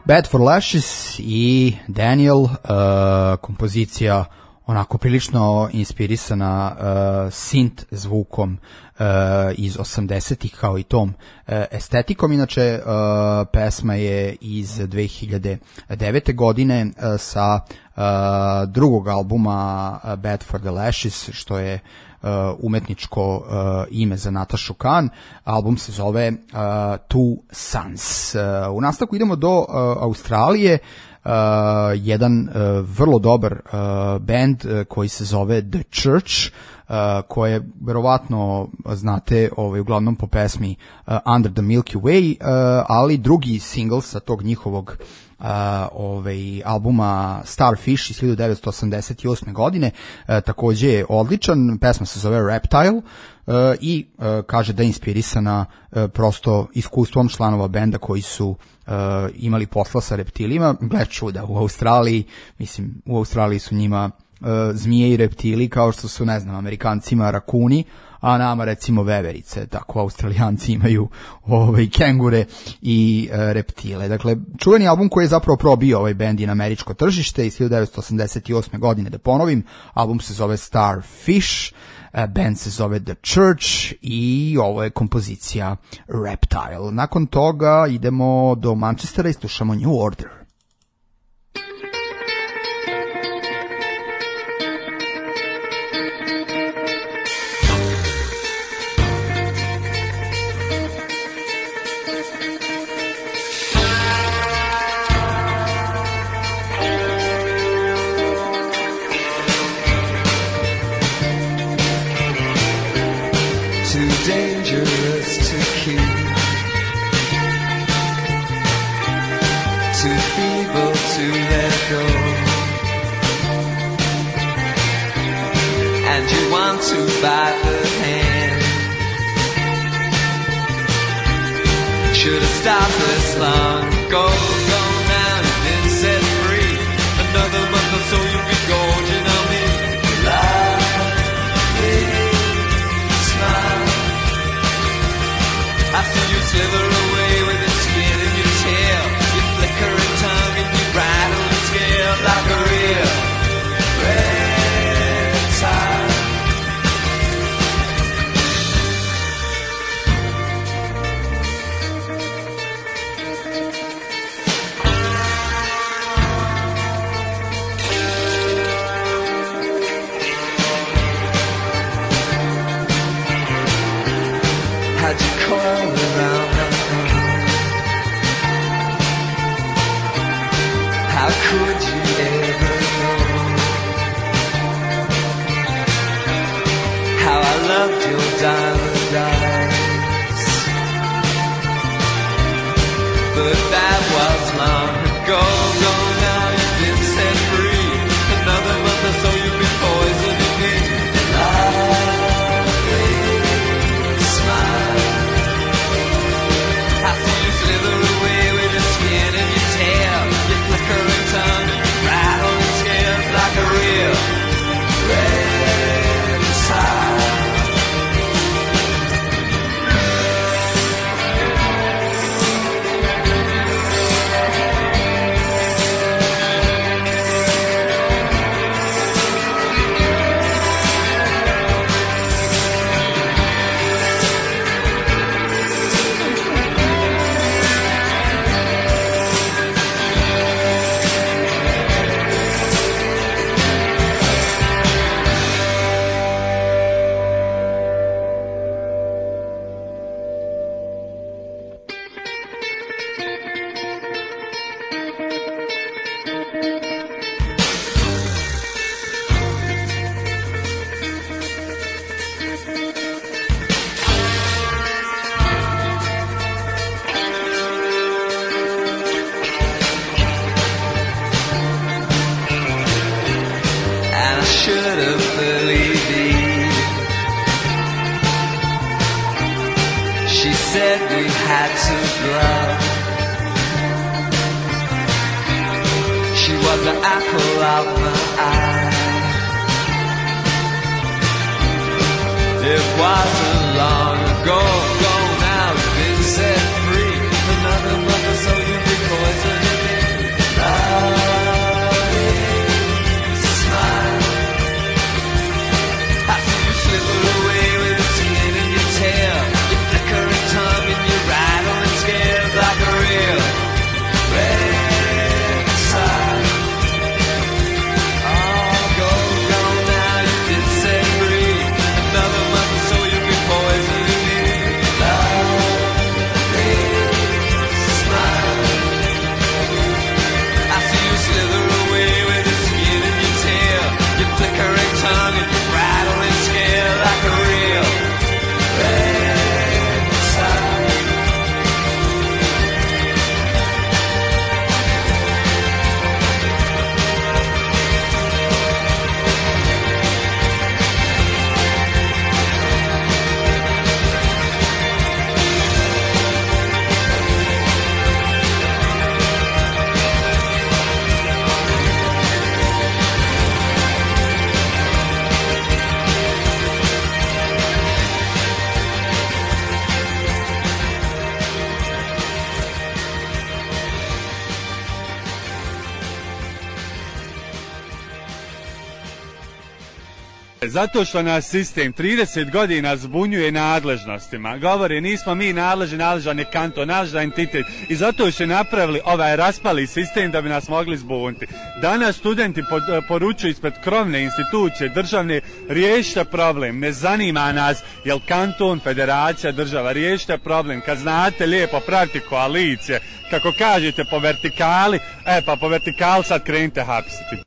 Bad for Lashes i Daniel, uh, kompozicija onako prilično inspirisana uh, synth zvukom uh, iz osamdesetih kao i tom uh, estetikom. Inače, uh, pesma je iz dve hiljade devete godine uh, sa uh, drugog albuma uh, Bad for the Lashes, što je uh, umetničko uh, ime za Natašu Kan. Album se zove uh, Two Sons. Uh, u nastavku idemo do uh, Australije. Uh, jedan uh, vrlo dobar uh, band uh, koji se zove The Church, uh, koje verovatno znate ovaj, uglavnom po pesmi uh, Under the Milky Way, uh, ali drugi single sa tog njihovog Uh, ovaj, albuma Starfish iz hiljadu devetsto osamdeset osme godine uh, takođe je odličan. Pesma se zove Reptile uh, i uh, kaže da je inspirisana uh, prosto iskustvom članova benda koji su uh, imali posla sa reptilima. Gle čuda, u Australiji, mislim, u Australiji su njima uh, zmije i reptili kao što su, ne znam, Amerikancima rakuni, a nama recimo veverice, tako Australijanci imaju ovaj, kengure i e, reptile. Dakle, čuveni album koji je zapravo probio ovaj bend i na američko tržište iz hiljadu devetsto osamdeset osme godine, da ponovim, album se zove Starfish, e, band se zove The Church i ovo je kompozicija Reptile. Nakon toga idemo do Manchestera i slušamo New Order. Dangerous to keep, too feeble to let go, and you want to bite the hand. Should have stopped this long ago. Go now, you've been set free. Another month or so you'll be gorging on me. Lovely smile. I see you slither away with your skin and your tail, your flickering tongue and your rattling scale like a real reptile. How'd you coil around my arm? How could you ever know how I loved your diamond eyes? But that was long ago. Go now, you've been set free. Another month or so you'll be poisoning me. Lovely smile. I see you slither away with your skin and your tail, your flickering tongue and your rattling scales like a real reptile. Should have believed it. She said we had to grow. She was the apple of my eye. It wasn't long ago. Go now, you've been set free. Another month or so you'll be poisoning me. Zato što nas sistem trideset godina zbunjuje nadležnostima. Govori, nismo mi nadležni, nadležan je kanton, nadležan entitet. I zato su napravili ovaj raspali sistem da bi nas mogli zbuniti. Danas studenti poručuju ispred krovne institucije državne, riješite problem, ne zanima nas jel kanton, federacija, država, riješite problem. Kad znate lijepo praviti koalicije, kako kažete po vertikali, e pa po vertikali sad krenite hapsiti.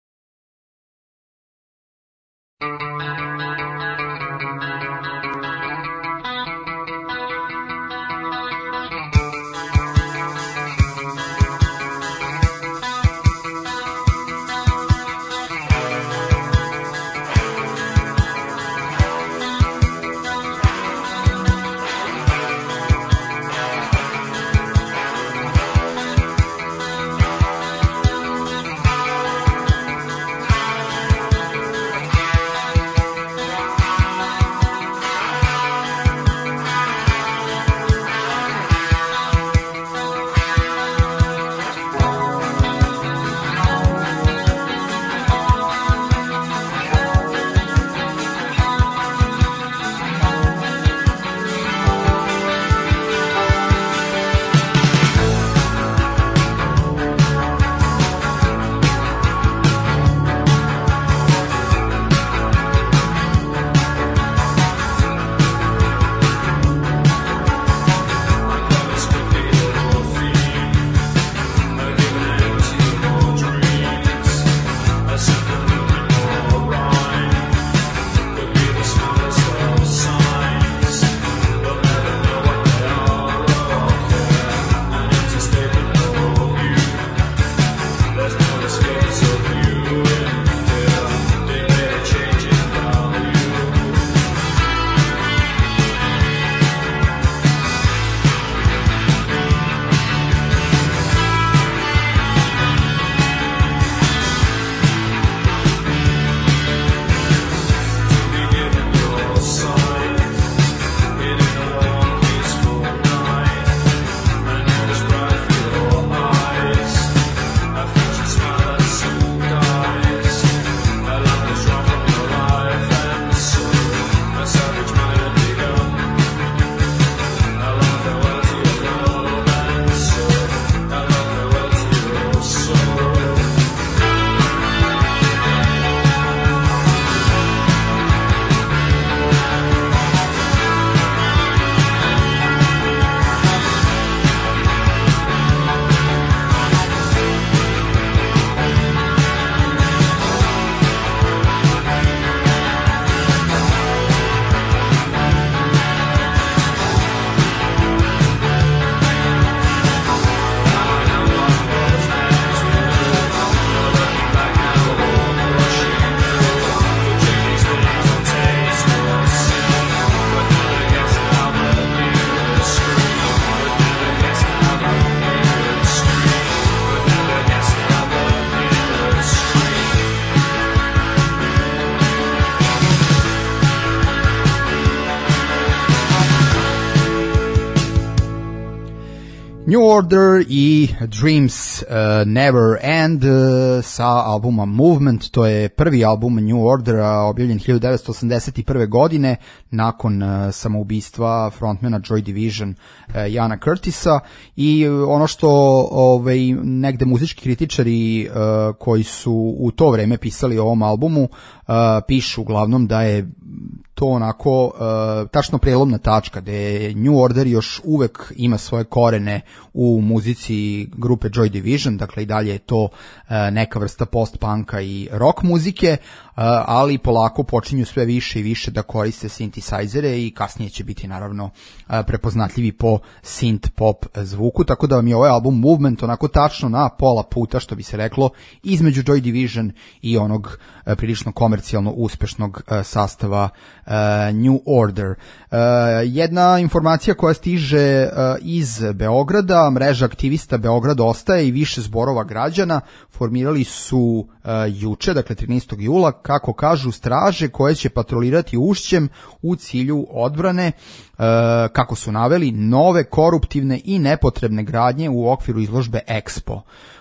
New Order i Dreams uh, Never End uh, sa albuma Movement. To je prvi album New Ordera, objavljen hiljadu devetsto osamdeset prve. godine nakon uh, samoubistva frontmana Joy Division uh, Jana Curtisa. I uh, ono što ovaj, negde muzički kritičari uh, koji su u to vreme pisali o ovom albumu uh, pišu uglavnom da je to onako uh, tačno prelomna tačka, gde New Order još uvek ima svoje korene u muzici grupe Joy Division, dakle i dalje je to uh, neka vrsta post-punka i rock muzike, uh, ali polako počinju sve više i više da koriste synthesizere i kasnije će biti naravno uh, prepoznatljivi po synth pop zvuku, tako da vam je ovaj album Movement onako tačno na pola puta, što bi se reklo, između Joy Division i onog uh, prilično komercijalno uspešnog uh, sastava Uh, New Order. Uh, jedna informacija koja stiže uh, iz Beograda, mreža aktivista Beograd ostaje i više zborova građana formirali su uh, juče, dakle trinaestog jula, kako kažu, straže koje će patrolirati ušćem u cilju odbrane, uh, kako su naveli, nove koruptivne i nepotrebne gradnje u okviru izložbe Expo.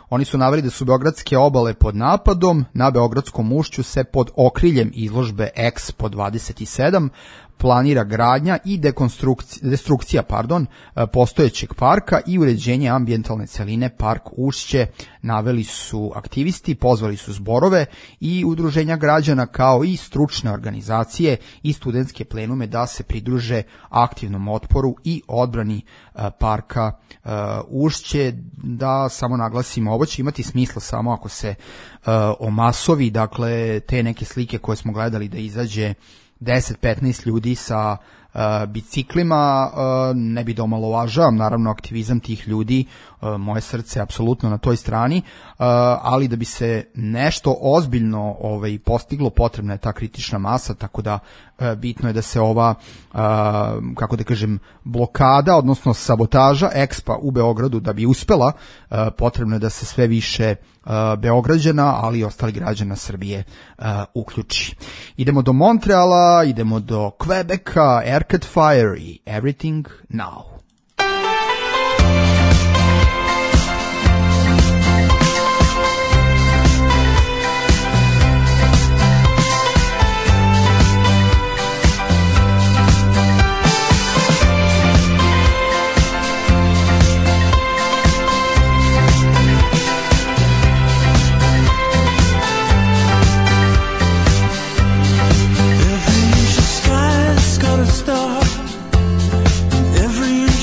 Oni su naveli da su beogradske obale pod napadom, na Beogradskom ušću se pod okriljem izložbe Expo dvadeset sedam planira gradnja i dekonstrukcija, destrukcija pardon, postojećeg parka i uređenje ambijentalne celine Park Ušće. Naveli su aktivisti, pozvali su zborove i udruženja građana kao i stručne organizacije i studentske plenume da se pridruže aktivnom otporu i odbrani parka Ušće. Da samo naglasimo, ovo će imati smisla samo ako se omasovi, dakle te neke slike koje smo gledali da izađe deset petnaest ljudi sa uh, biciklima, uh, ne bi da omalovažavam naravno aktivizam tih ljudi, uh, moje srce je apsolutno na toj strani, uh, ali da bi se nešto ozbiljno ovaj, postiglo, potrebna je ta kritična masa, tako da uh, bitno je da se ova uh, kako da kažem blokada, odnosno sabotaža Expa u Beogradu da bi uspela, uh, potrebno je da se sve više Beograđana, ali i ostali građana Srbije uh, uključi. Idemo do Montreala, idemo do Quebeca, Arcade Fire i Everything Now. Every inch of sky's got a star, and every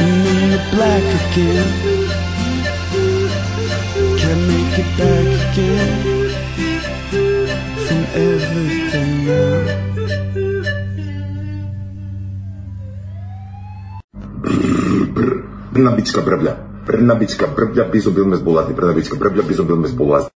I'm in the black again. Can't make it back again from everything now. Brna bička brblja, brna bička brblja, bizobilne zbulazni, brna bička brblja, bizobilne zbulazni.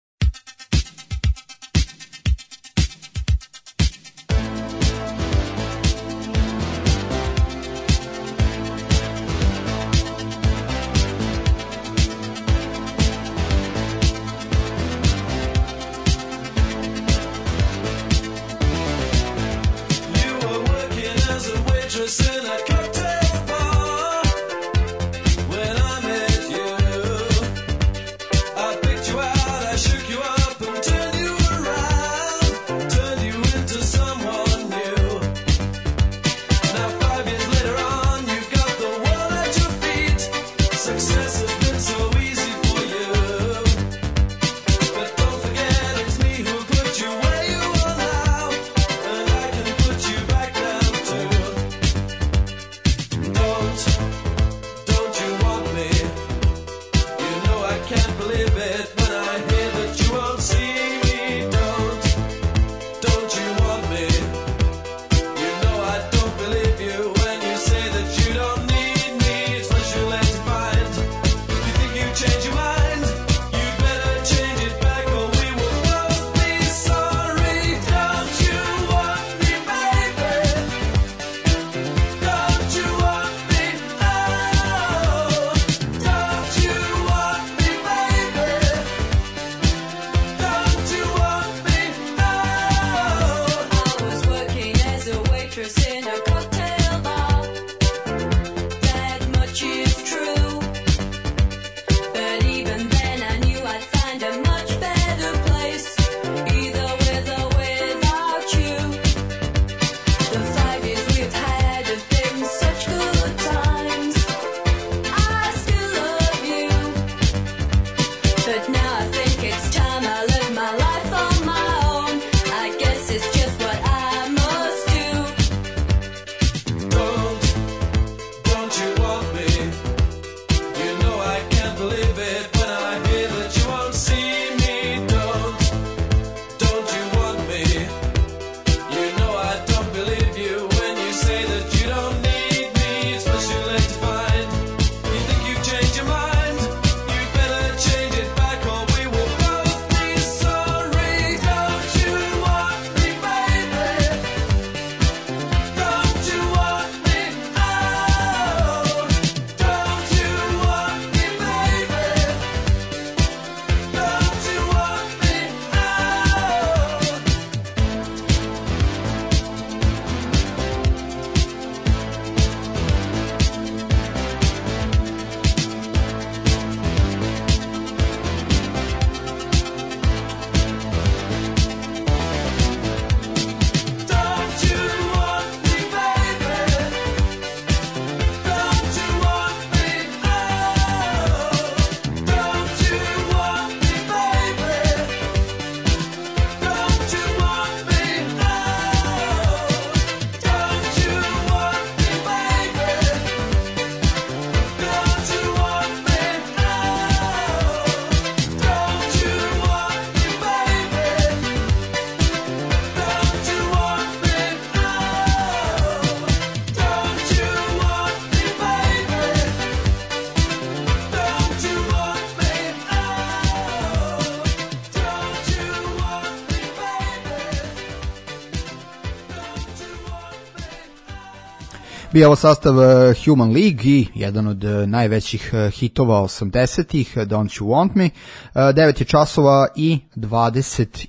Bio ovo sastav uh, Human League i jedan od uh, najvećih uh, hitova osamdesetih, uh, Don't You Want Me. Uh, devet je časova i dvadeset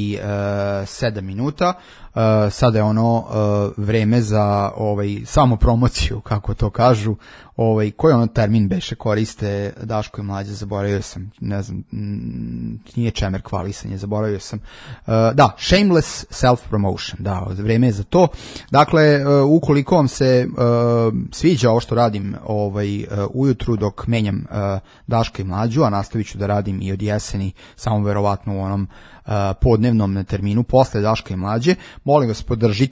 sedam minuta. Uh, sada je ono uh, vreme za ovaj samo promociju, kako to kažu. Ovaj koji ono termin beše koriste Daško i Mlađa, zaboravio sam, ne znam, m, nije čemer kvalisanje, zaboravio sam. Uh, da, shameless self promotion, da, vreme je za to. Dakle, uh, ukoliko vam se uh, sviđa ovo što radim ovaj uh, ujutru dok menjam uh, Daška i Mlađu, a nastaviću da radim i od jeseni, samo verovatno u onom uh, podnevnom terminu posle Daška i Mlađe, molim vas podržite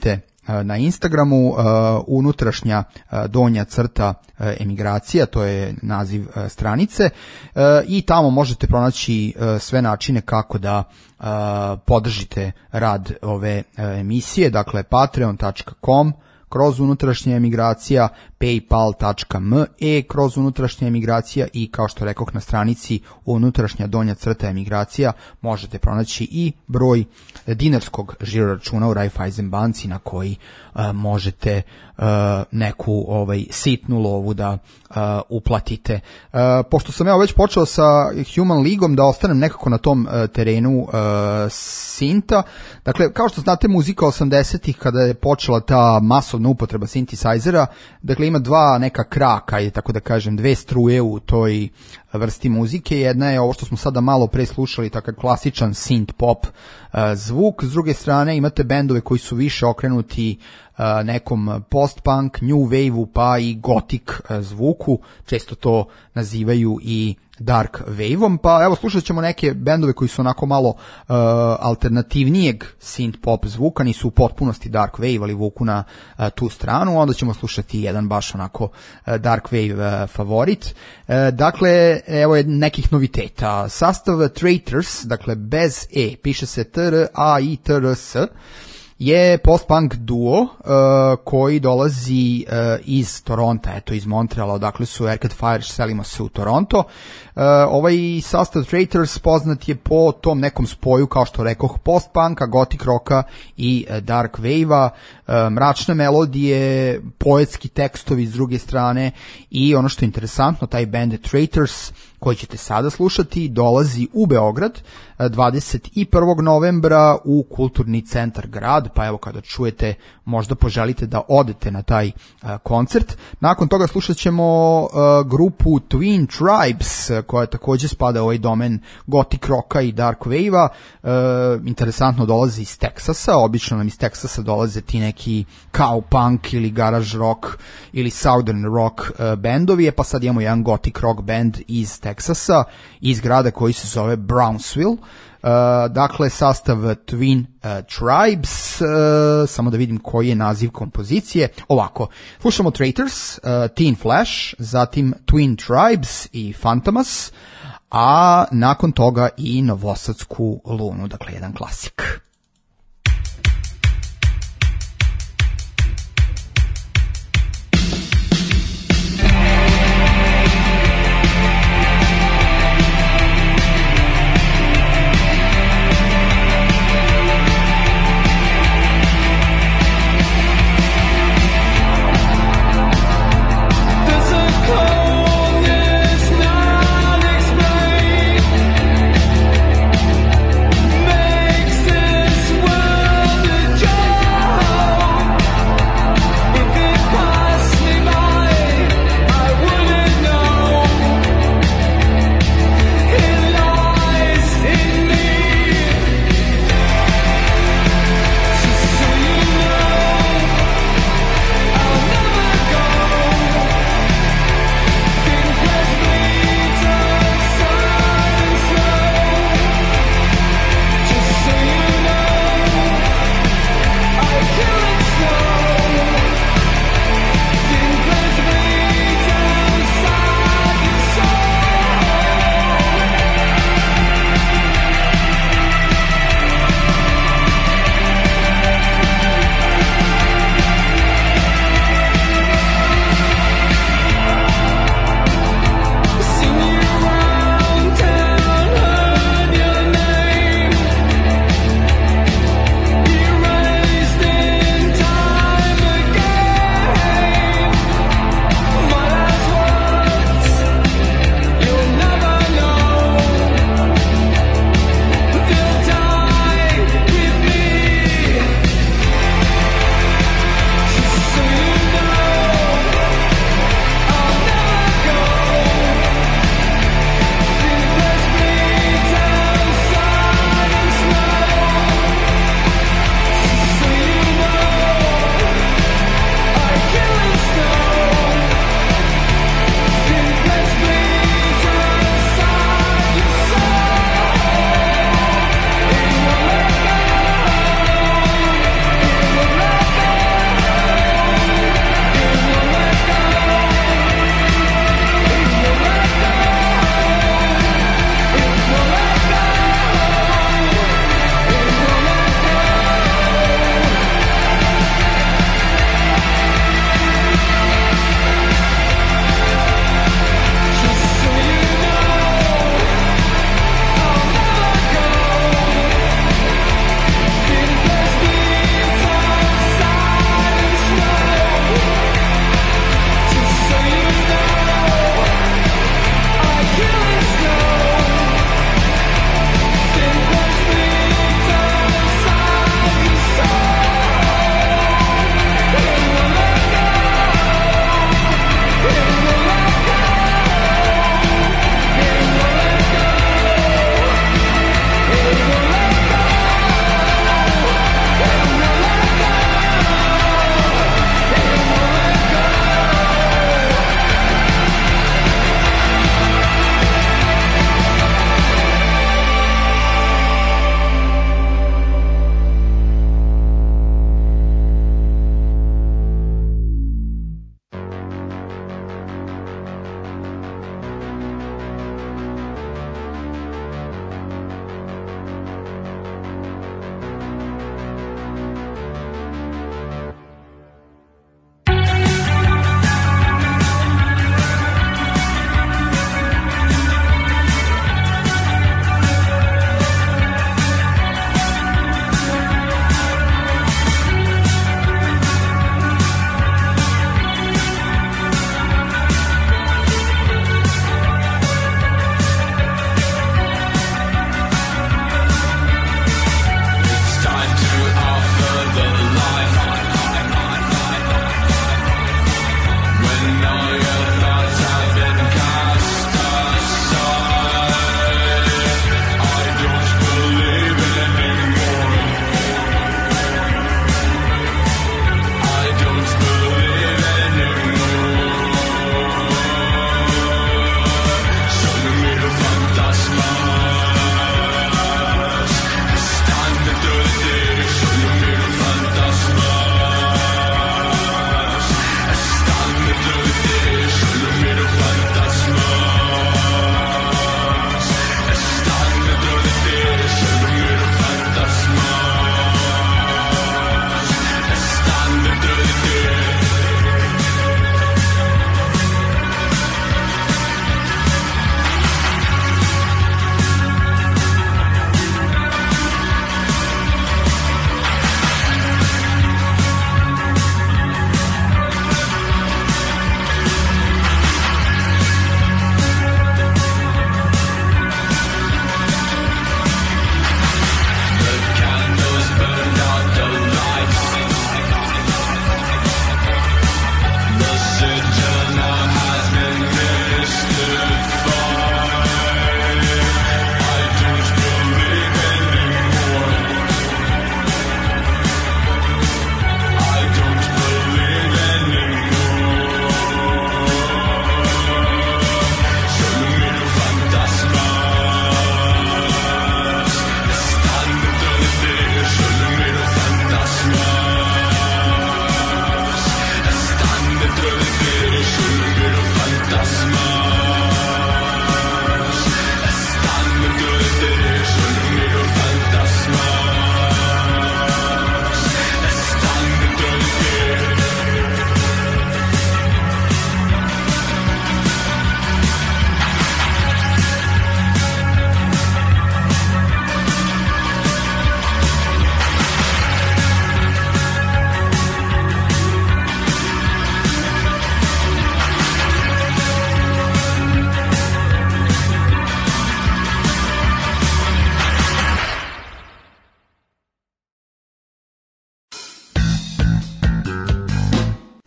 na Instagramu, uh, unutrašnja uh, donja crta uh, emigracija, to je naziv uh, stranice, uh, i tamo možete pronaći uh, sve načine kako da uh, podržite rad ove uh, emisije, dakle patreon tačka com kroz unutrašnja emigracija, paypal tačka me kroz unutrašnja emigracija i kao što rekoh na stranici unutrašnja donja crta emigracija možete pronaći i broj dinarskog žiroračuna u Raiffeisen banci na koji uh, možete uh, neku ovaj sitnu lovu da uh, uplatite. Uh, pošto sam ja već počeo sa Human Leagueom, da ostanem nekako na tom uh, terenu uh, sinta. Dakle, kao što znate, muzika osamdesetih kada je počela ta masovna upotreba synthesizera, dakle ima dva neka kraka, je tako da kažem, dve struje u toj vrsti muzike. Jedna je ovo što smo sada malo pre slušali, takav klasičan synth pop uh, zvuk. S druge strane imate bendove koji su više okrenuti uh, nekom post-punk, new wave-u pa i gothic uh, zvuku. Često to nazivaju i dark wave-om, pa evo slušat ćemo neke bendove koji su onako malo uh, alternativnijeg synth pop zvuka, nisu u potpunosti dark wave, ali vuku na uh, tu stranu. Onda ćemo slušati jedan baš onako uh, dark wave uh, favorit. Uh, dakle, evo je nekih noviteta. Sastav Traitors, dakle bez E, piše se T R A I T R S, je post-punk duo uh, koji dolazi uh, iz Toronta, eto iz Montreala, odakle su Arcade Fire, selimo se u Toronto. Uh, ovaj sastav Traitors poznat je po tom nekom spoju, kao što rekoh, post-punka, gothic rocka i uh, dark wave-a, uh, mračne melodije, poetski tekstovi s druge strane i ono što je interesantno, taj band Traitors koji ćete sada slušati dolazi u Beograd dvadeset prvog novembra u Kulturni centar Grad, pa evo kada čujete možda poželite da odete na taj uh, koncert. Nakon toga slušat ćemo uh, grupu Twin Tribes koja takođe spada u ovaj domen gothic rocka i dark wave-a. Uh, interesantno dolazi iz Teksasa, obično nam iz Teksasa dolaze ti neki cow punk ili garage rock ili southern rock uh, bendovi, pa sad imamo jedan gothic rock band iz Teksasa, iz grada koji se zove Brownsville. Uh, dakle, sastav Twin uh, Tribes, uh, samo da vidim koji je naziv kompozicije. Ovako, slušamo Traitors, uh, Teen Flash, zatim Twin Tribes i Fantomas, a nakon toga i Novosadsku lunu, dakle jedan klasik. Makes it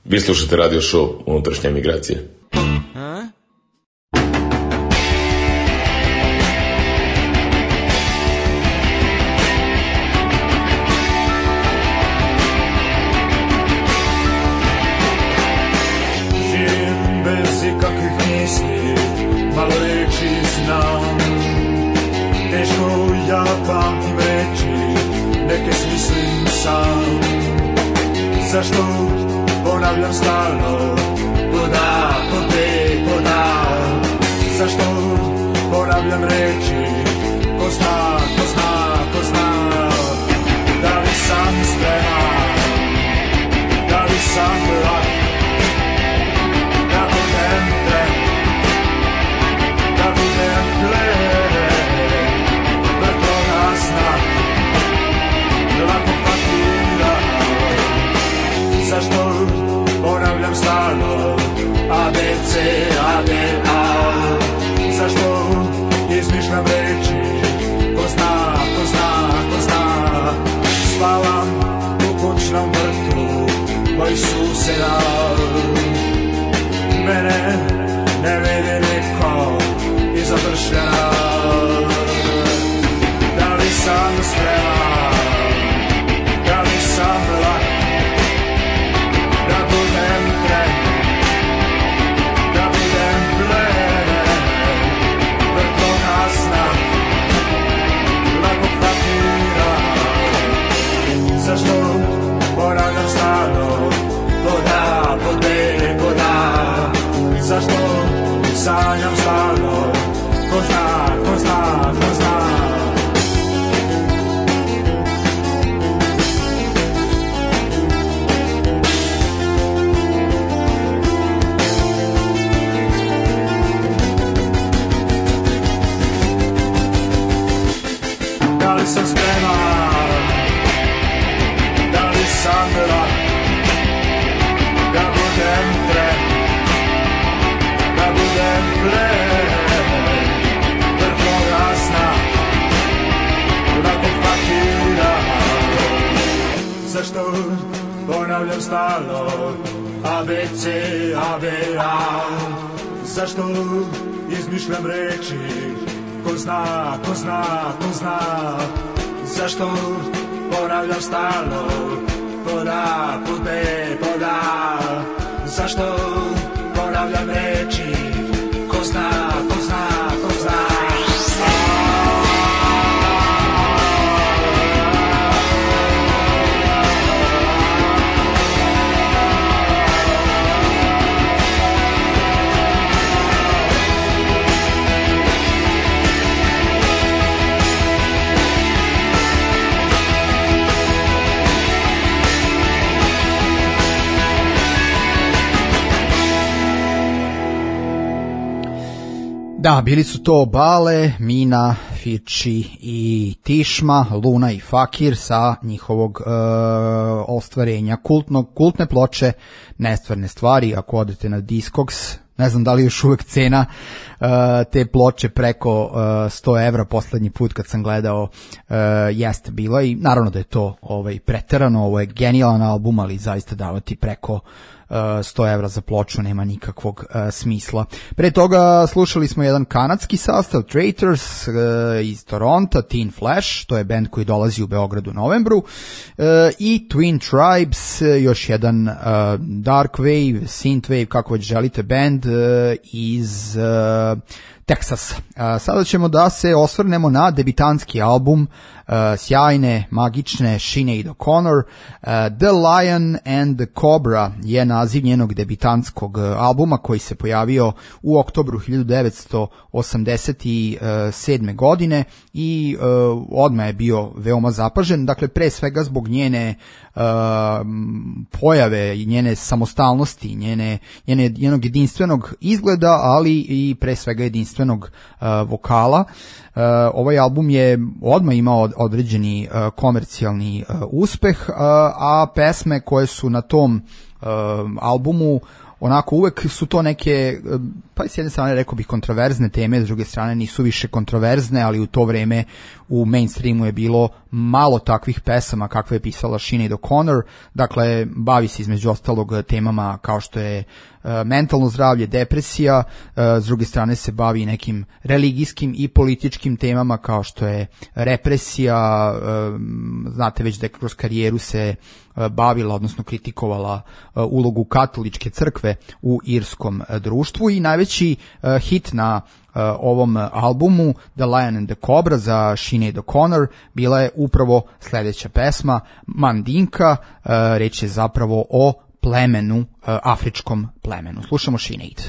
Vi slušate radio show Unutrašnja emigracija. Živim bez ikakvih misli, malo reči znam. Teško ja pamtim reči, neke smislim sam. Zašto ponavljam stalno, poda, pode, poda. Zašto ponavljam reči, ko zna, ko zna, ko zna. Da li sam spreman, da li sam lak, da budem tren, da budem plen, vrhovna znak, lako papira. Zašto ponavljam stalno A, B, C, A, D, A. Zašto izmišljam reči, ko zna, ko zna, ko zna. Spavam u kućnom vrtu mojih suseda. Mene ne vidi niko iza bršljana. Da li sam spreman, da li sam lak, da budem tren, da budem plen, vrhovna znak, lakog papira. Zašto ponavljam stalno, poda, pode, poda. Zašto sanjam stalno, ko zna, ko zna, ko zna. Da li sam spreman, da li sam lak, da budem tren, da budem plen, vrhovna znak, lakog papira. Zašto ponavljam stalno A, B, C, A, B, A. Zašto izmišljam reči, ko zna, ko zna, ko zna. Zašto ponavljam stalno, poda, pode, poda. Zašto ponavljam reči, ko zna, ko zna, ko zna. Da, bili su to Bale, Mina, Fiči i Tišma, Luna i Fakir sa njihovog e, ostvarenja kultnog, kultne ploče Nestvarne stvari. Ako odete na Discogs, ne znam da li još uvek cena uh, te ploče preko uh, sto evra, poslednji put kad sam gledao uh, jeste bila, i naravno da je to ovaj, preterano, ovo je genijalan album, ali zaista davati preko uh, sto evra za ploču nema nikakvog uh, smisla. Pre toga slušali smo jedan kanadski sastav, Traitors uh, iz Toronto, Teen Flash, to je band koji dolazi u Beogradu u novembru, uh, i Twin Tribes, još jedan uh, dark wave, synth wave, kako već želite, band uh, iz uh, Teksasa. Uh, sada ćemo da se osvrnemo na debitanski album uh, sjajne, magične Sinead O'Connor. Uh, The Lion and the Cobra je naziv njenog debitantskog uh, albuma koji se pojavio u oktobru hiljadu devetsto osamdeset sedme. godine i uh, odmah je bio veoma zapažen, dakle pre svega zbog njene uh, pojave i njene samostalnosti, njene, njene, njenog jedinstvenog izgleda, ali i pre svega jedinstvenog Uh, vokala. Uh, ovaj album je odmah imao određeni uh, komercijalni uh, uspeh, uh, a pesme koje su na tom uh, albumu onako uvek su to neke uh, pa s jedne strane rekao bih kontroverzne teme, s druge strane nisu više kontroverzne, ali u to vreme u mainstreamu je bilo malo takvih pesama kakve je pisala Sinead O'Connor, dakle bavi se između ostalog temama kao što je uh, mentalno zdravlje, depresija, uh, s druge strane se bavi nekim religijskim i političkim temama kao što je represija, uh, znate već da je kroz karijeru se uh, bavila, odnosno kritikovala uh, ulogu katoličke crkve u irskom uh, društvu i najveći uh, hit na Uh, ovom albumu The Lion and the Cobra za Sinead O'Connor bila je upravo sledeća pesma Mandinka, uh, reč je zapravo o plemenu, uh, afričkom plemenu. Slušamo Sinead.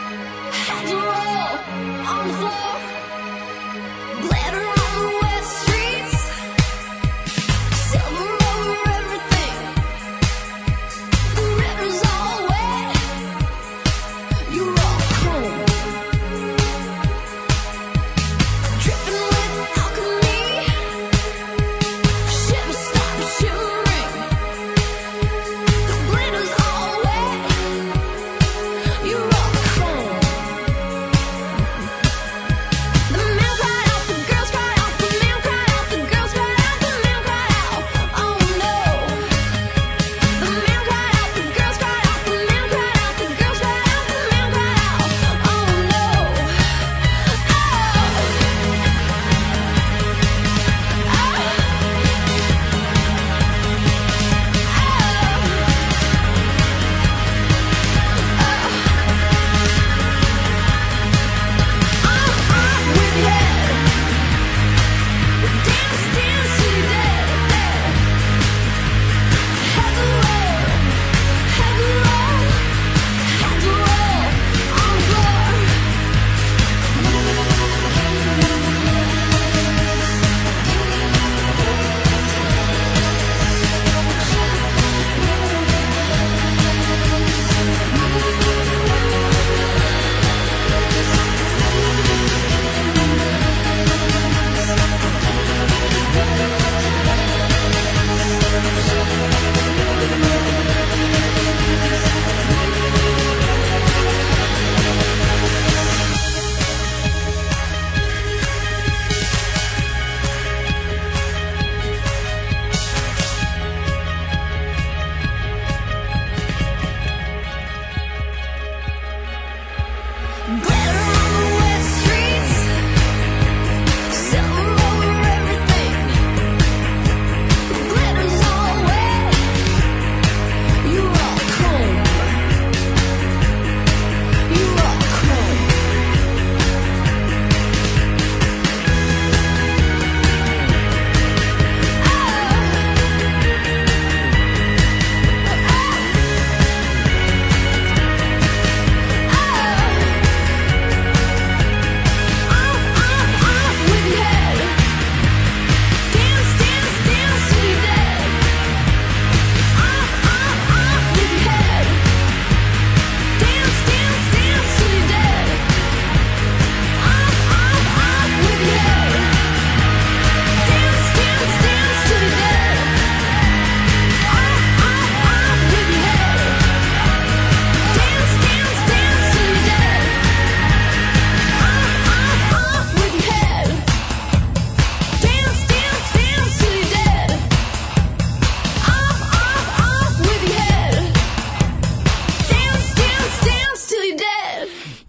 Glitter on the West Street.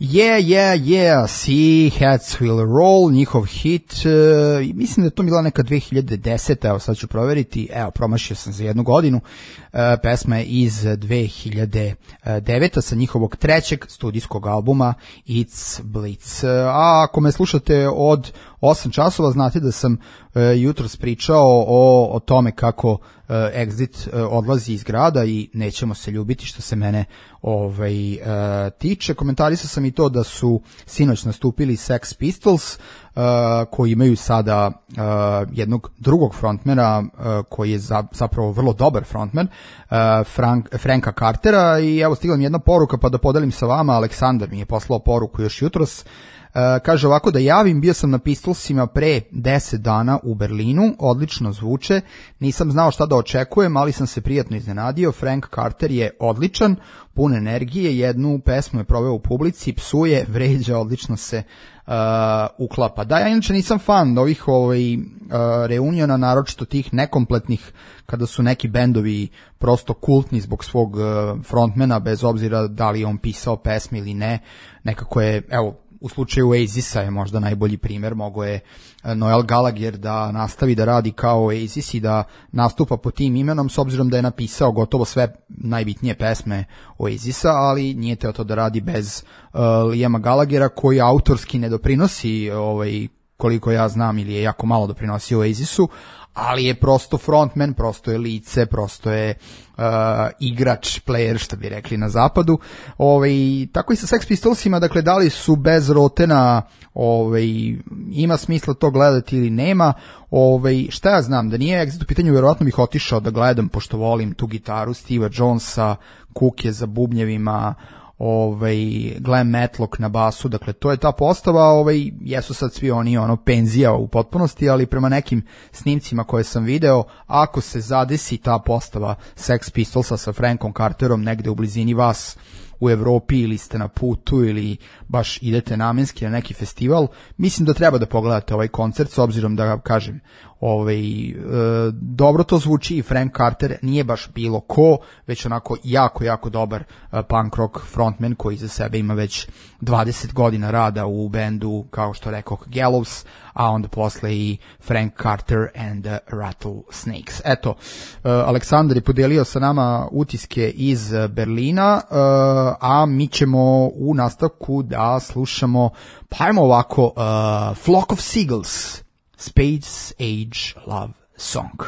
yeah, yeah, yeah, Sea Hats Will Roll, njihov hit, uh, mislim da je to bila neka dve hiljade deseta, evo sad ću proveriti, evo, promašio sam za jednu godinu, uh, pesma je iz dve hiljade devete sa njihovog trećeg studijskog albuma It's Blitz. Uh, a ako me slušate od osam časova, znate da sam uh, jutros pričao o, o tome kako uh, Exit uh, odlazi iz grada i nećemo se ljubiti što se mene ovaj, uh, tiče. Komentarisao sam i to da su sinoć nastupili Sex Pistols, uh, koji imaju sada uh, jednog drugog frontmana uh, koji je za, zapravo vrlo dobar frontman, uh, Frank, Franka Cartera, i evo stigla mi jedna poruka pa da podelim sa vama. Aleksandar mi je poslao poruku još jutros. Uh, kaže ovako, da javim, bio sam na Pistolsima pre deset dana u Berlinu, odlično zvuče, nisam znao šta da očekujem, ali sam se prijatno iznenadio. Frank Carter je odličan, pun energije, jednu pesmu je proveo u publici, psuje, vređa, odlično se uh, uklapa. Da, ja inače nisam fan ovih ovaj, uh, reuniona, naročito tih nekompletnih, kada su neki bendovi prosto kultni zbog svog uh, frontmana, bez obzira da li je on pisao pesme ili ne. Nekako je, evo, u slučaju Oasisa je možda najbolji primer, mogo je Noel Gallagher da nastavi da radi kao Oasis i da nastupa pod tim imenom, s obzirom da je napisao gotovo sve najbitnije pesme Oasisa, ali nije teo to da radi bez uh, Liama Gallaghera, koji autorski ne doprinosi, ovaj, koliko ja znam, ili je jako malo doprinosio Oasisu, ali je prosto frontman, prosto je lice, prosto je uh, igrač, player, što bi rekli na zapadu. Ovaj, tako i sa Sex Pistolsima, dakle, da li su bez Rotena, ovaj, ima smisla to gledati ili nema, ovaj, šta ja znam, da nije Exit u pitanju, vjerovatno bih otišao da gledam, pošto volim tu gitaru Steva Jonesa, kuke za bubnjevima, ovaj, Glenn Matlock na basu, dakle to je ta postava, ovaj, jesu sad svi oni ono penzija u potpunosti, ali prema nekim snimcima koje sam video, ako se zadesi ta postava Sex Pistolsa sa Frankom Carterom negde u blizini vas u Evropi, ili ste na putu, ili baš idete namenski na neki festival, mislim da treba da pogledate ovaj koncert, s obzirom da, kažem, ovaj, e, dobro to zvuči i Frank Carter nije baš bilo ko, već onako jako, jako dobar e, punk rock frontman koji za sebe ima već dvadeset godina rada u bendu, kao što rekao, Gallows, a onda posle i Frank Carter and the Rattlesnakes. Eto, e, Aleksandar je podelio sa nama utiske iz Berlina, e, a mi ćemo u nastavku da slušamo, pa ajmo ovako, uh, Flock of Seagulls, Space Age Love Song.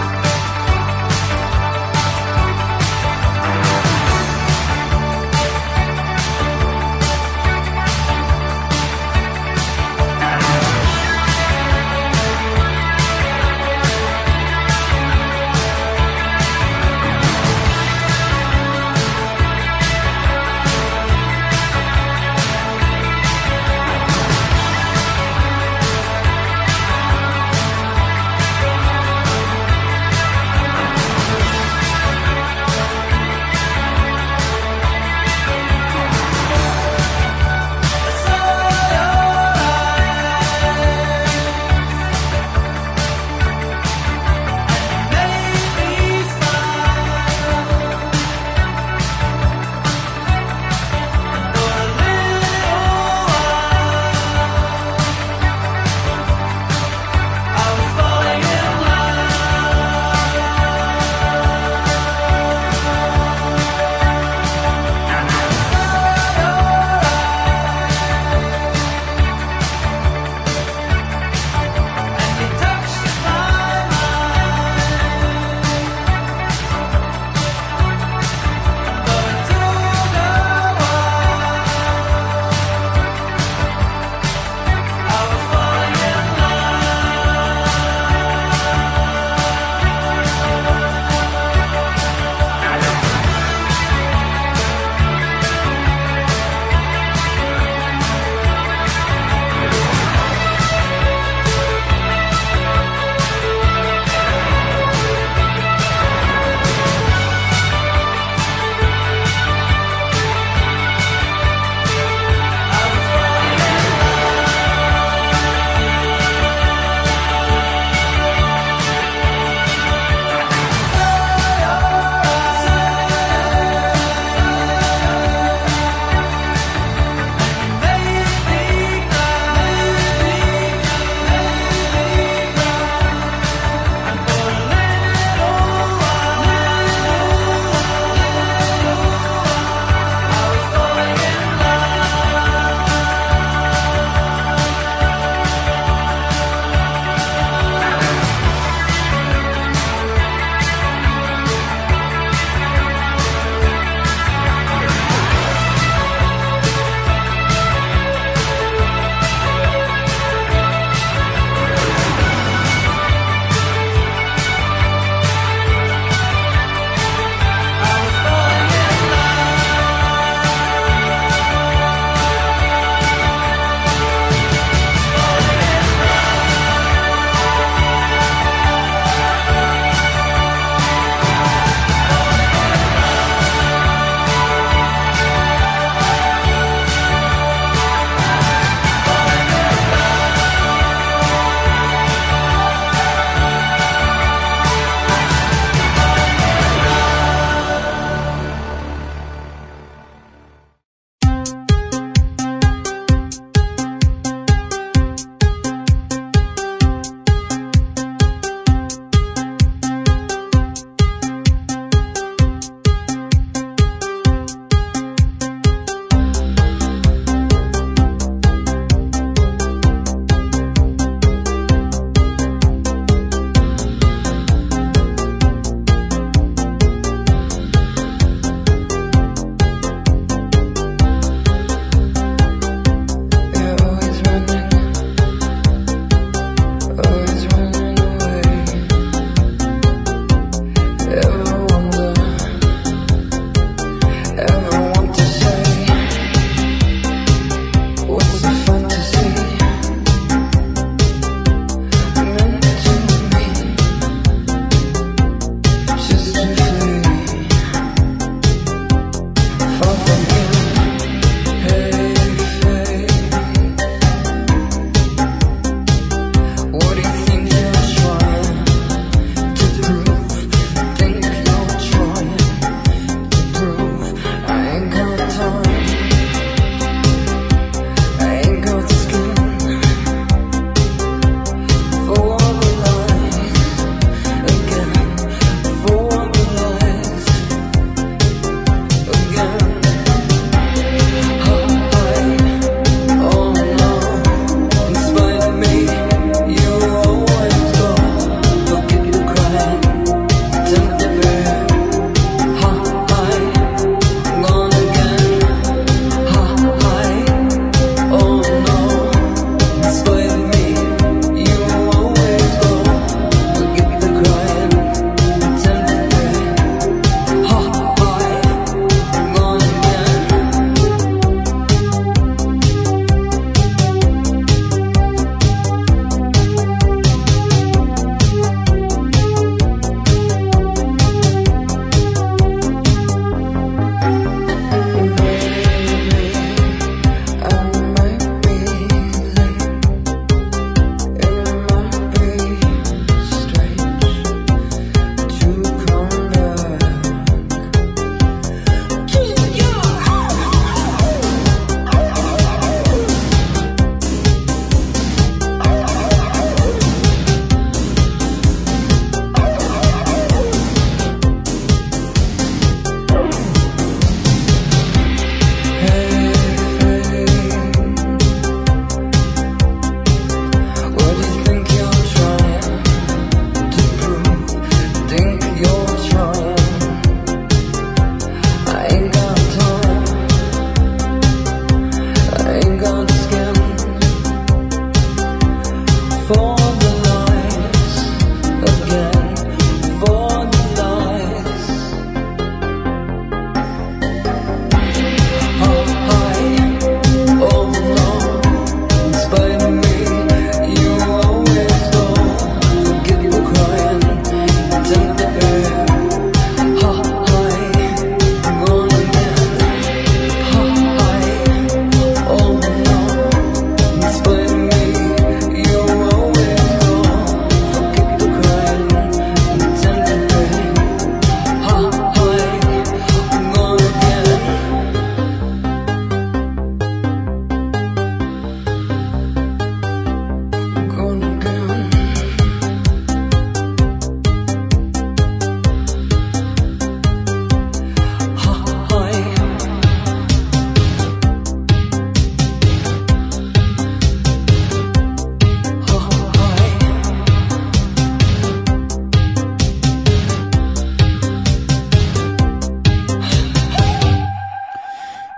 Thank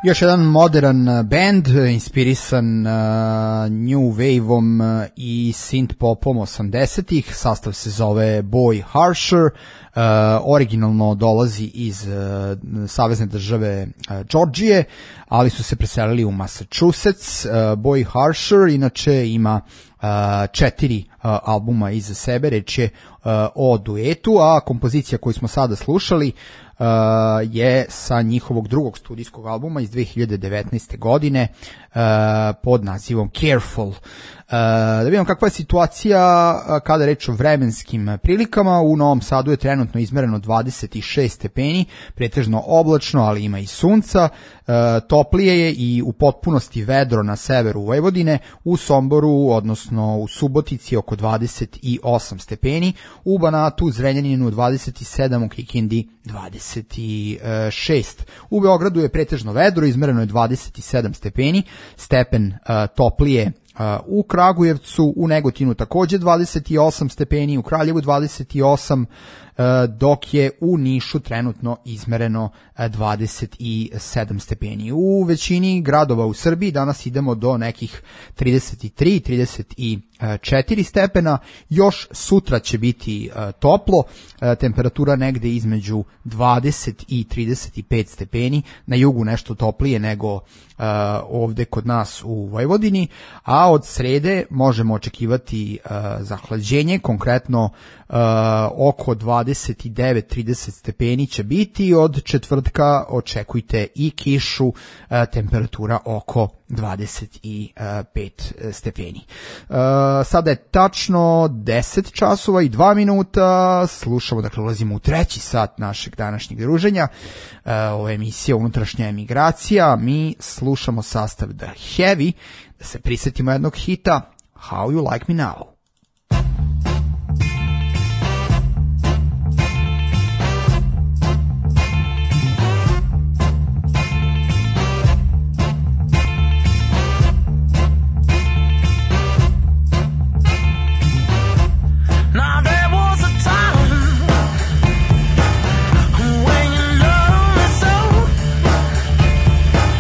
Još jedan modern band, inspirisan uh, new wave-om uh, i synth popom osamdesetih. Sastav se zove Boy Harsher. Uh, originalno dolazi iz uh, savezne države uh, Georgije, ali su se preselili u Massachusetts. Uh, Boy Harsher inače ima uh, četiri uh, albuma iza sebe, reč je uh, o duetu, a kompozicija koju smo sada slušali Uh, je sa njihovog drugog studijskog albuma iz dve hiljade devetnaeste. godine uh, pod nazivom Careful. Uh, da vidimo kakva je situacija uh, kada reč o vremenskim prilikama. U Novom Sadu je trenutno izmereno dvadeset šest stepeni, pretežno oblačno, ali ima i sunca. Uh, toplije je i u potpunosti vedro na severu Vojvodine, u Somboru, odnosno u Subotici oko dvadeset osam stepeni, u Banatu, Zrenjaninu dvadeset sedam, u Kikindi dvadeset šest. U Beogradu je pretežno vedro, izmereno je dvadeset sedam stepeni, stepen uh, toplije uh, u Kragujevcu, u Negotinu takođe dvadeset osam stepeni, u Kraljevu dvadeset osam, uh, dok je u Nišu trenutno izmereno uh, dvadeset sedam stepeni. U većini gradova u Srbiji danas idemo do nekih trideset tri trideset četiri stepena. Još sutra će biti uh, toplo, uh, temperatura negde između dvadeset i trideset pet stepeni, na jugu nešto toplije nego uh, ovde kod nas u Vojvodini, a od srede možemo očekivati uh, zahlađenje, konkretno uh, oko dvadeset devet trideset stepeni će biti, od četvrtka očekujte i kišu, uh, temperatura oko dvadeset pet stepeni. Uh, sada je tačno deset časova i dva minuta, slušamo, dakle ulazimo u treći sat našeg današnjeg druženja. Uh, ovo je emisija Unutrašnja emigracija, mi slušamo sastav The Heavy, da se prisetimo jednog hita How You Like Me Now.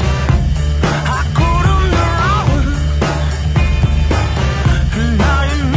Now you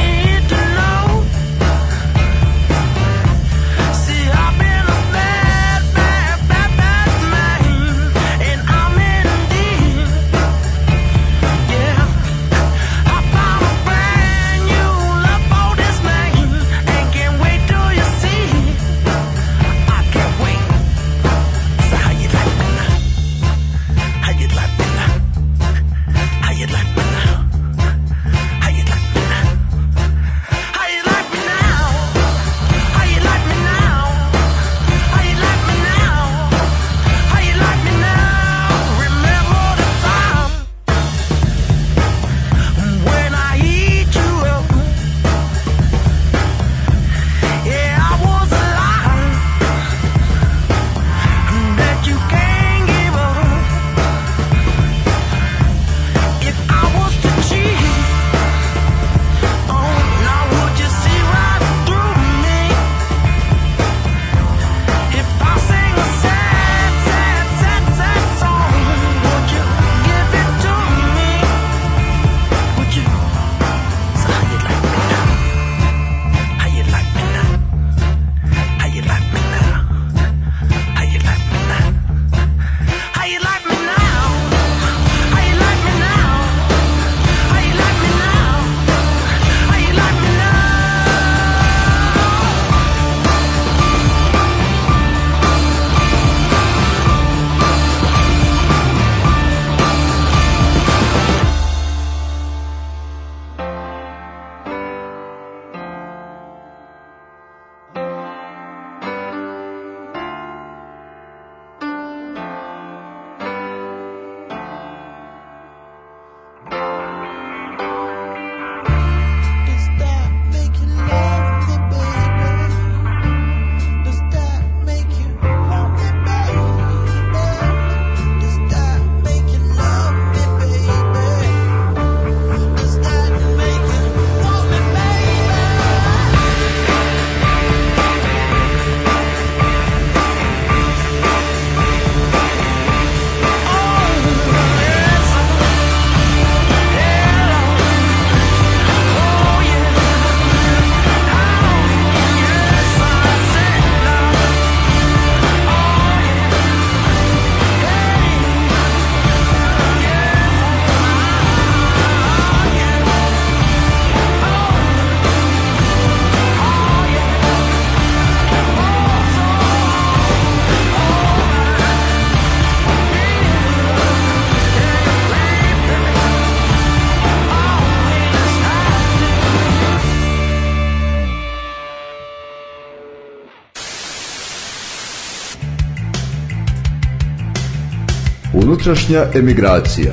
Unutrašnja emigracija.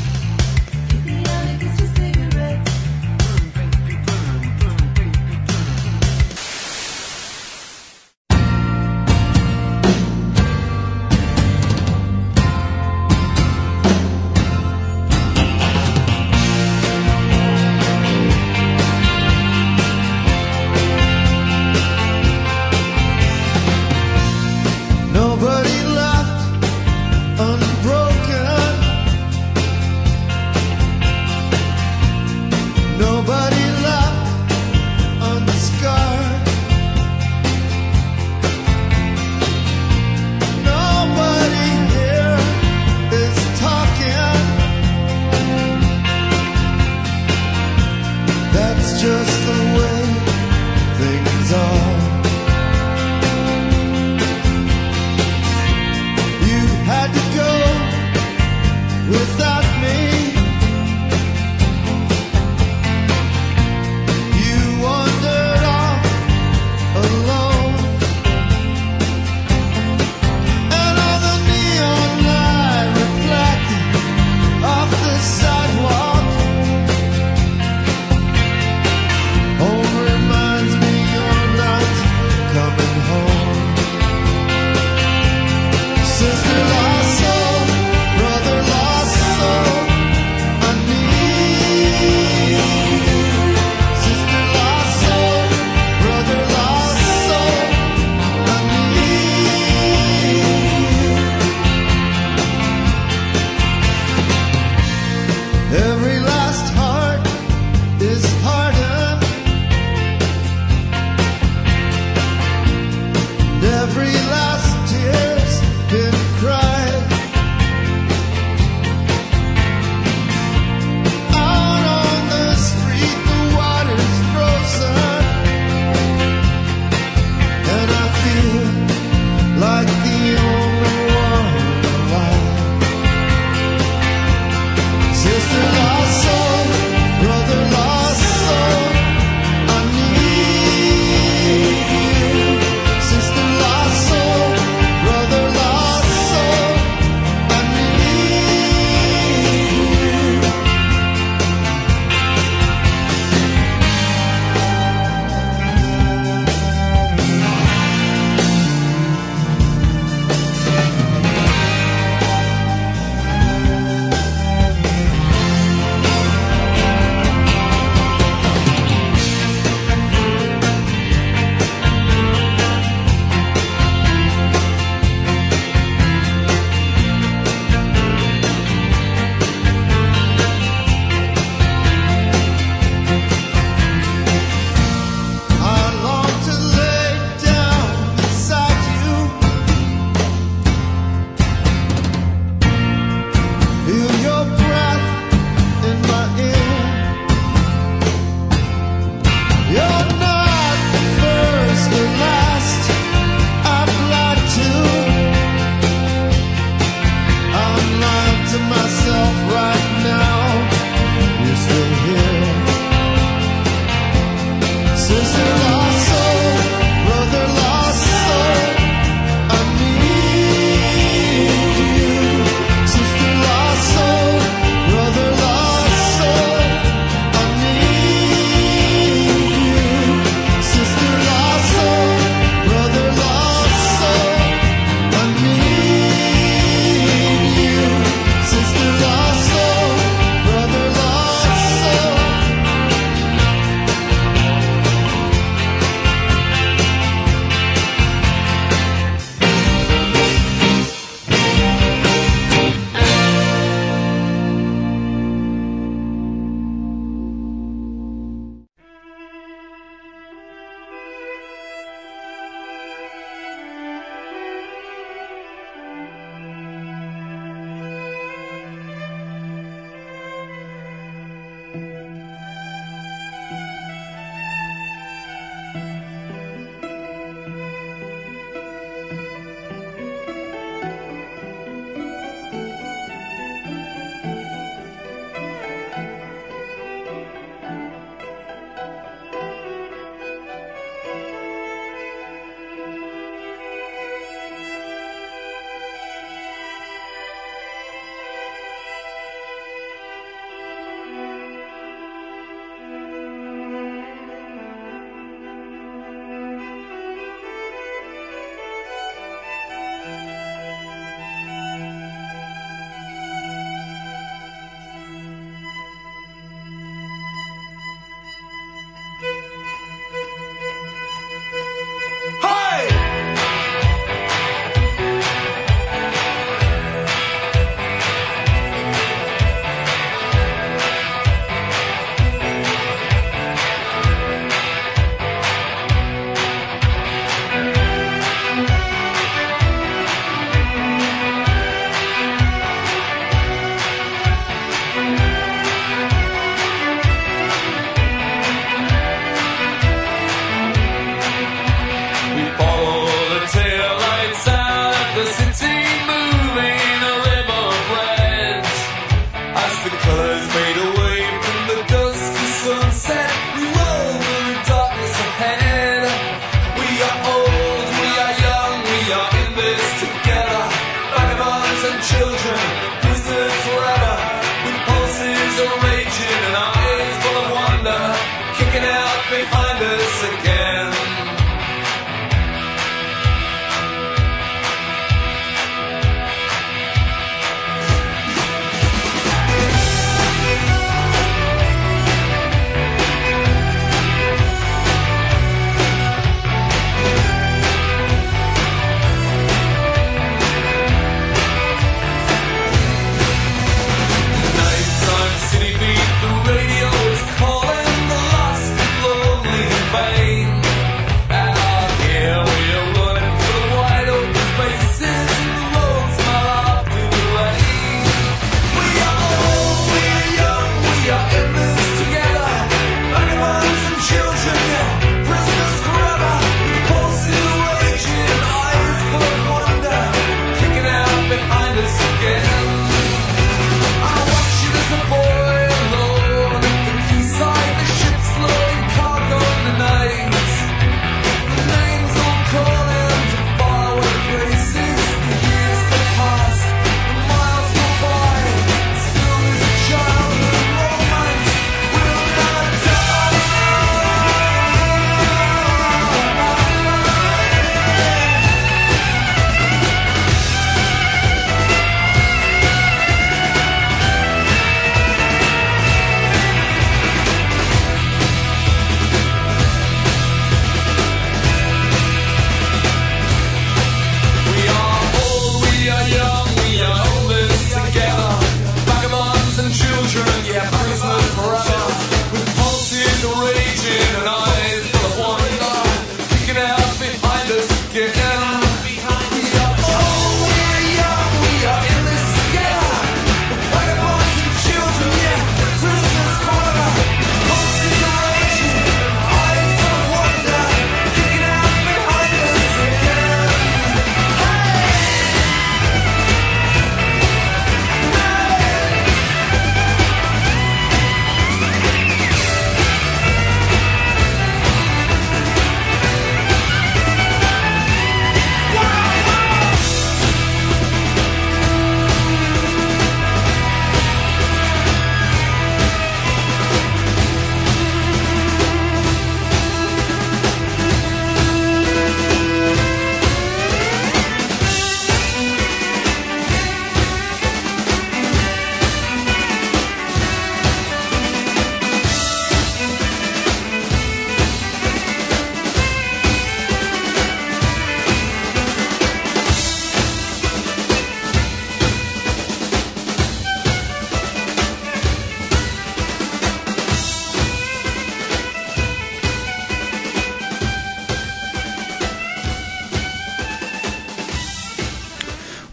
Nobody left unbroken. Nobody left unscarred. Nobody here is talking. That's just the way things are. Had to go without me. You wandered off alone, and all the neon light reflected off the sidewalk. Home reminds me you're not coming home. Sister lost soul, brother lost soul, I need you. Sister lost soul, brother lost soul, I need you. Every last heart is hardened, and every last tear's been cried. Out on the street the water's frozen, and I feel like the only one alive. Sister lost soul,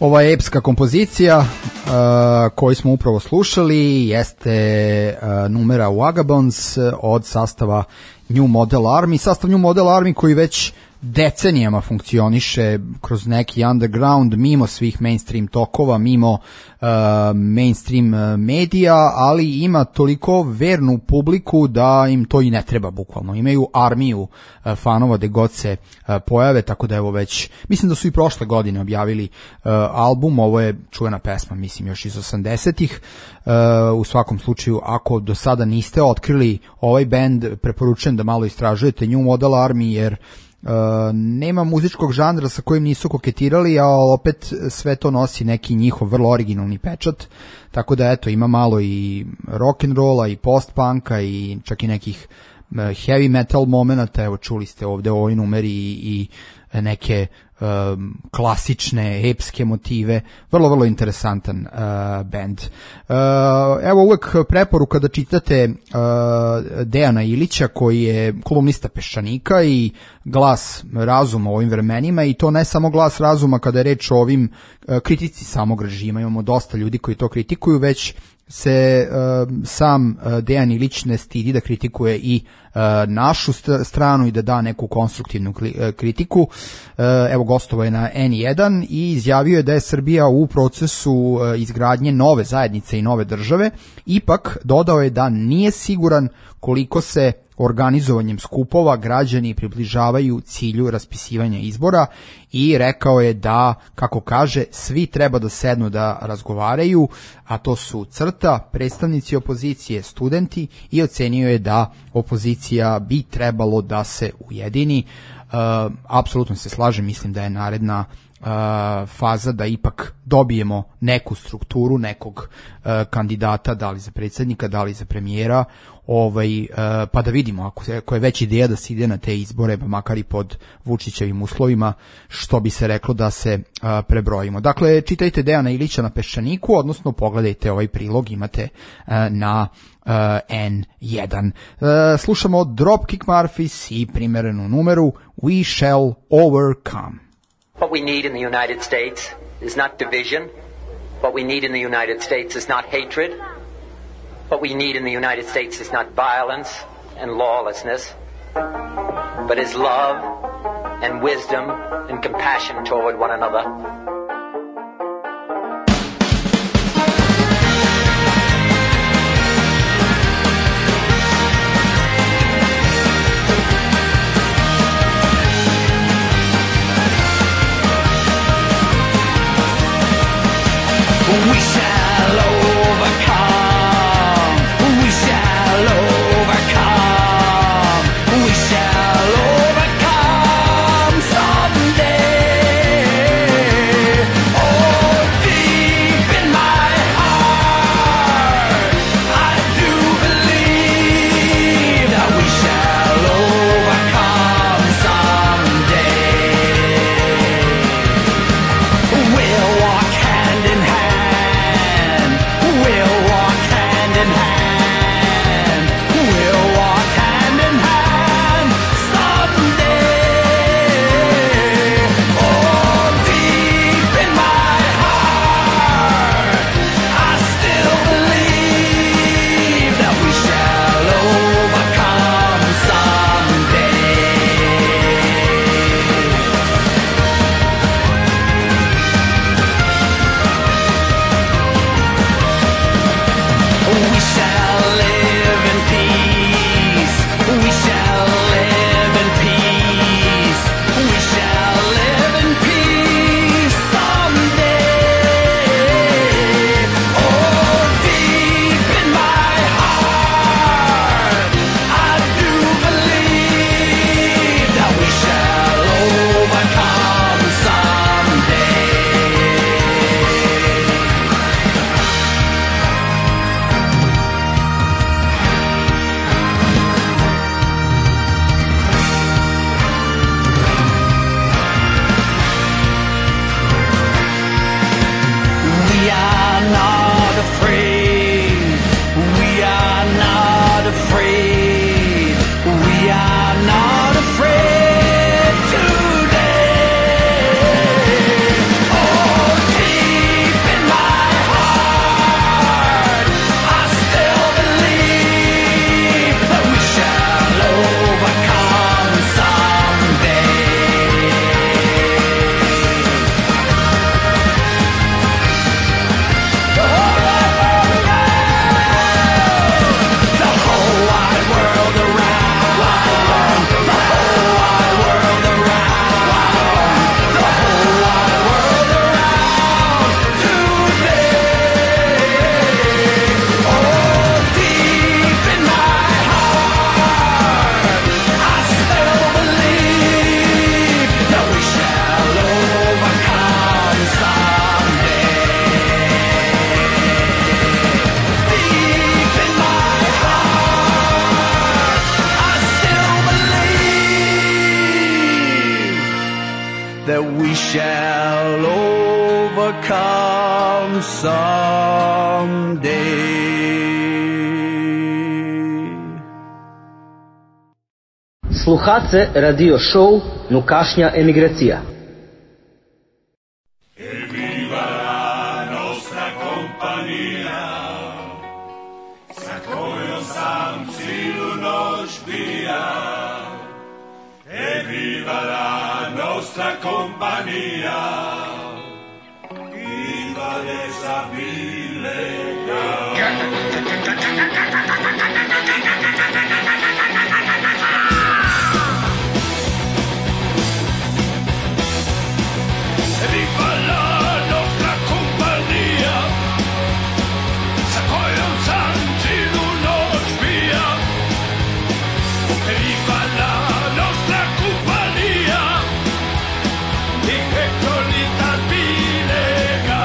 Ova epska kompozicija uh, koju smo upravo slušali jeste uh, numera Vagabonds od sastava New Model Army. Sastav New Model Army koji već decenijama funkcioniše kroz neki underground, mimo svih mainstream tokova, mimo uh, mainstream medija, ali ima toliko vernu publiku da im to i ne treba bukvalno. Imaju armiju uh, fanova gde god se uh, pojave, tako da evo već, mislim da su i prošle godine objavili uh, album, ovo je čuvena pesma, mislim još iz osamdesetih. Uh, u svakom slučaju, ako do sada niste otkrili ovaj band, preporučujem da malo istražujete New Model Army, jer Uh, nema muzičkog žanra sa kojim nisu koketirali, a opet sve to nosi neki njihov vrlo originalni pečat, tako da eto, ima malo i rock'n'rolla i post-punka i čak i nekih uh, heavy metal momenata. Evo, čuli ste ovde u ovoj numeri i, i neke um, klasične, epske motive, vrlo, vrlo interesantan uh, band. Uh, evo, uvek preporuka da čitate uh, Dejana Ilića, koji je kolumnista Peščanika i glas razuma u ovim vremenima, i to ne samo glas razuma kada je reč o ovim uh, kritici samog režima, imamo dosta ljudi koji to kritikuju, već se uh, sam uh, Dejan Ilić ne stidi da kritikuje i uh, našu st- stranu i da da neku konstruktivnu kli- uh, kritiku. Uh, evo, gostovao je na en jedan i izjavio je da je Srbija u procesu uh, izgradnje nove zajednice i nove države. Ipak dodao je da nije siguran koliko se organizovanjem skupova građani približavaju cilju raspisivanja izbora, i rekao je da, kako kaže, svi treba da sednu da razgovaraju, a to su CRTA, predstavnici opozicije, studenti, i ocenio je da opozicija bi trebalo da se ujedini. Uh, apsolutno se slažem, mislim da je naredna Uh, faza da ipak dobijemo neku strukturu, nekog uh, kandidata, da li za predsjednika, da li za premijera, ovaj, uh, pa da vidimo ako, se, ako je već ideja da se ide na te izbore, pa makar i pod Vučićevim uslovima, što bi se reklo da se uh, prebrojimo. Dakle, čitajte Dejana Ilića na Peščaniku, odnosno pogledajte ovaj prilog, imate uh, na uh, en jedan. Uh, slušamo Dropkick Murphys i primerenu numeru We Shall Overcome. What we need in the United States is not division. What we need in the United States is not hatred. What we need in the United States is not violence and lawlessness, but is love and wisdom and compassion toward one another. We shall overcome. We shall overcome. We shall overcome someday. come someday. Slušate radio show Nukašnja emigracija. Viva la nostra compagnia, sa kojom sam cijelu noć bija. E viva la nostra compagnia, viva esa bilega. Viva la nostra compagnia, sa kojom sam cijelu noć bija. Viva la nostra compagnia, i hektolita bilega.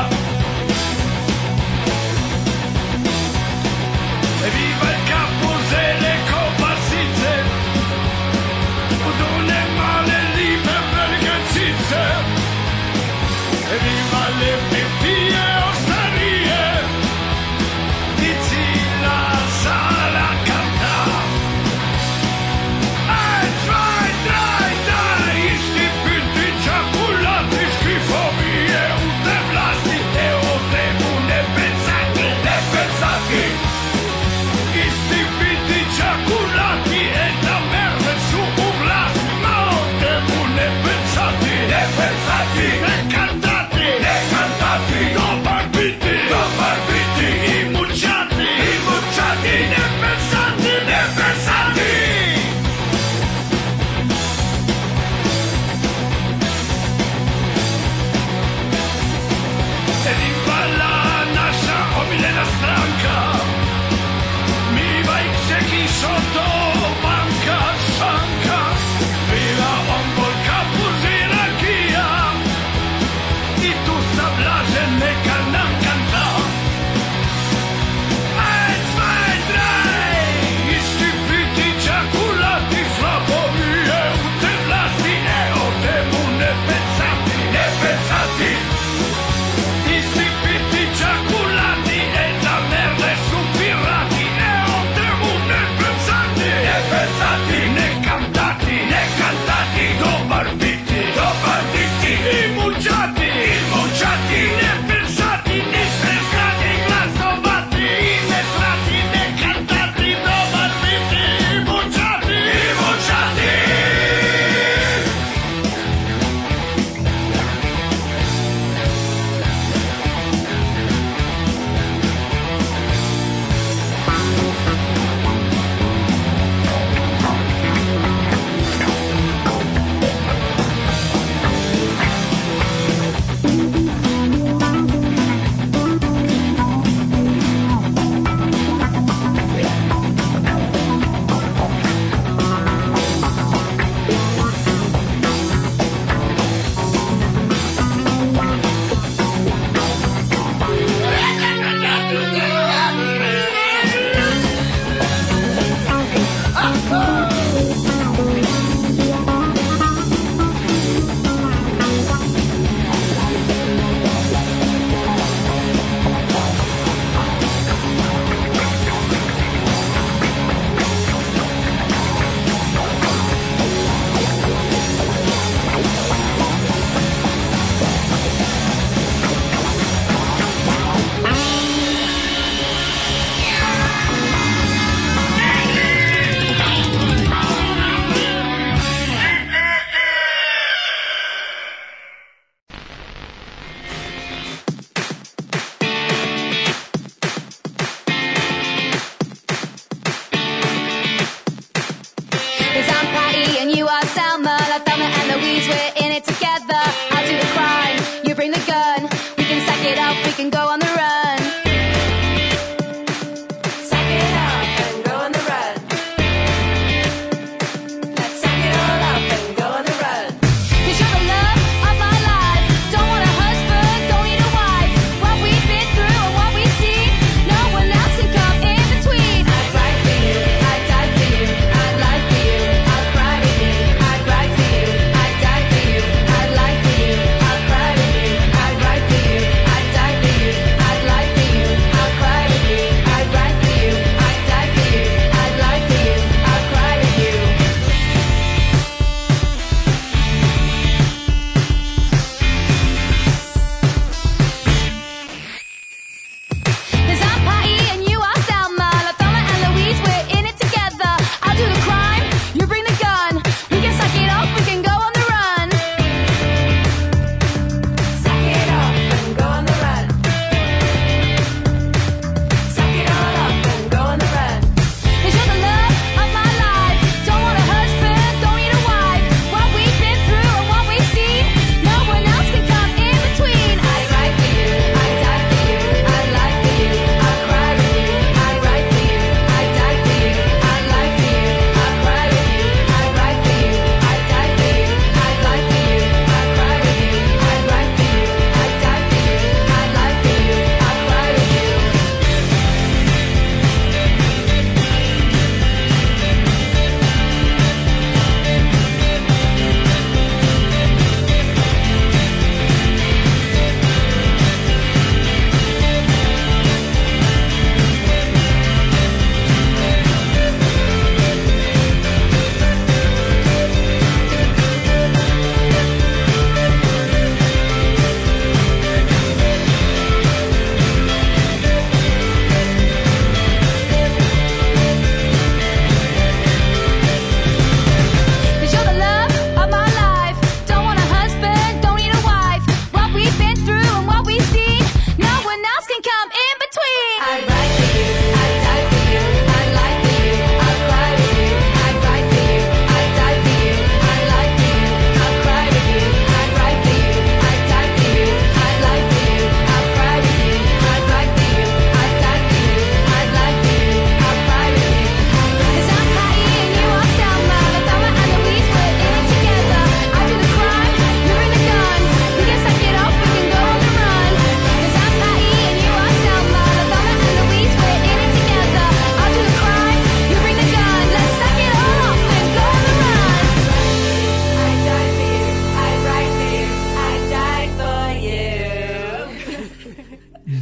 Viva il capusele copasice, od one male lipe belgecice. Viva le pipije ostarije, i cila sala canta. Ein, zwei, drei, drei, isti pinti ciaculati, schifomie, ute vlasti, e o debu ne pensati, ne pensati. Isti pinti ciaculati, e da merda su urlasti, ma o debu ne pensati, ne pensati, ne cantati. Ne cantati,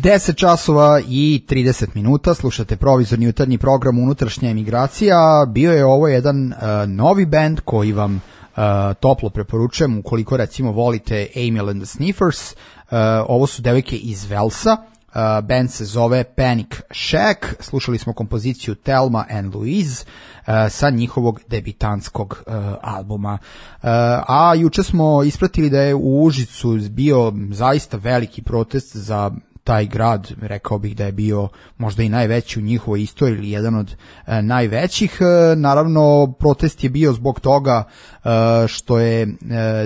deset časova i trideset minuta, slušate provizorni jutarnji program Unutrašnja emigracija. Bio je ovo jedan uh, novi band koji vam uh, toplo preporučujem ukoliko recimo volite Amyl and the Sniffers. Uh, ovo su devojke iz Velsa. Uh, band se zove Panic Shack. Slušali smo kompoziciju Thelma and Louise uh, sa njihovog debitanskog uh, albuma. Uh, a juče smo ispratili da je u Užicu bio zaista veliki protest za taj grad, rekao bih da je bio možda i najveći u njihovoj istoriji ili jedan od e, najvećih. E, naravno, protest je bio zbog toga e, što je e,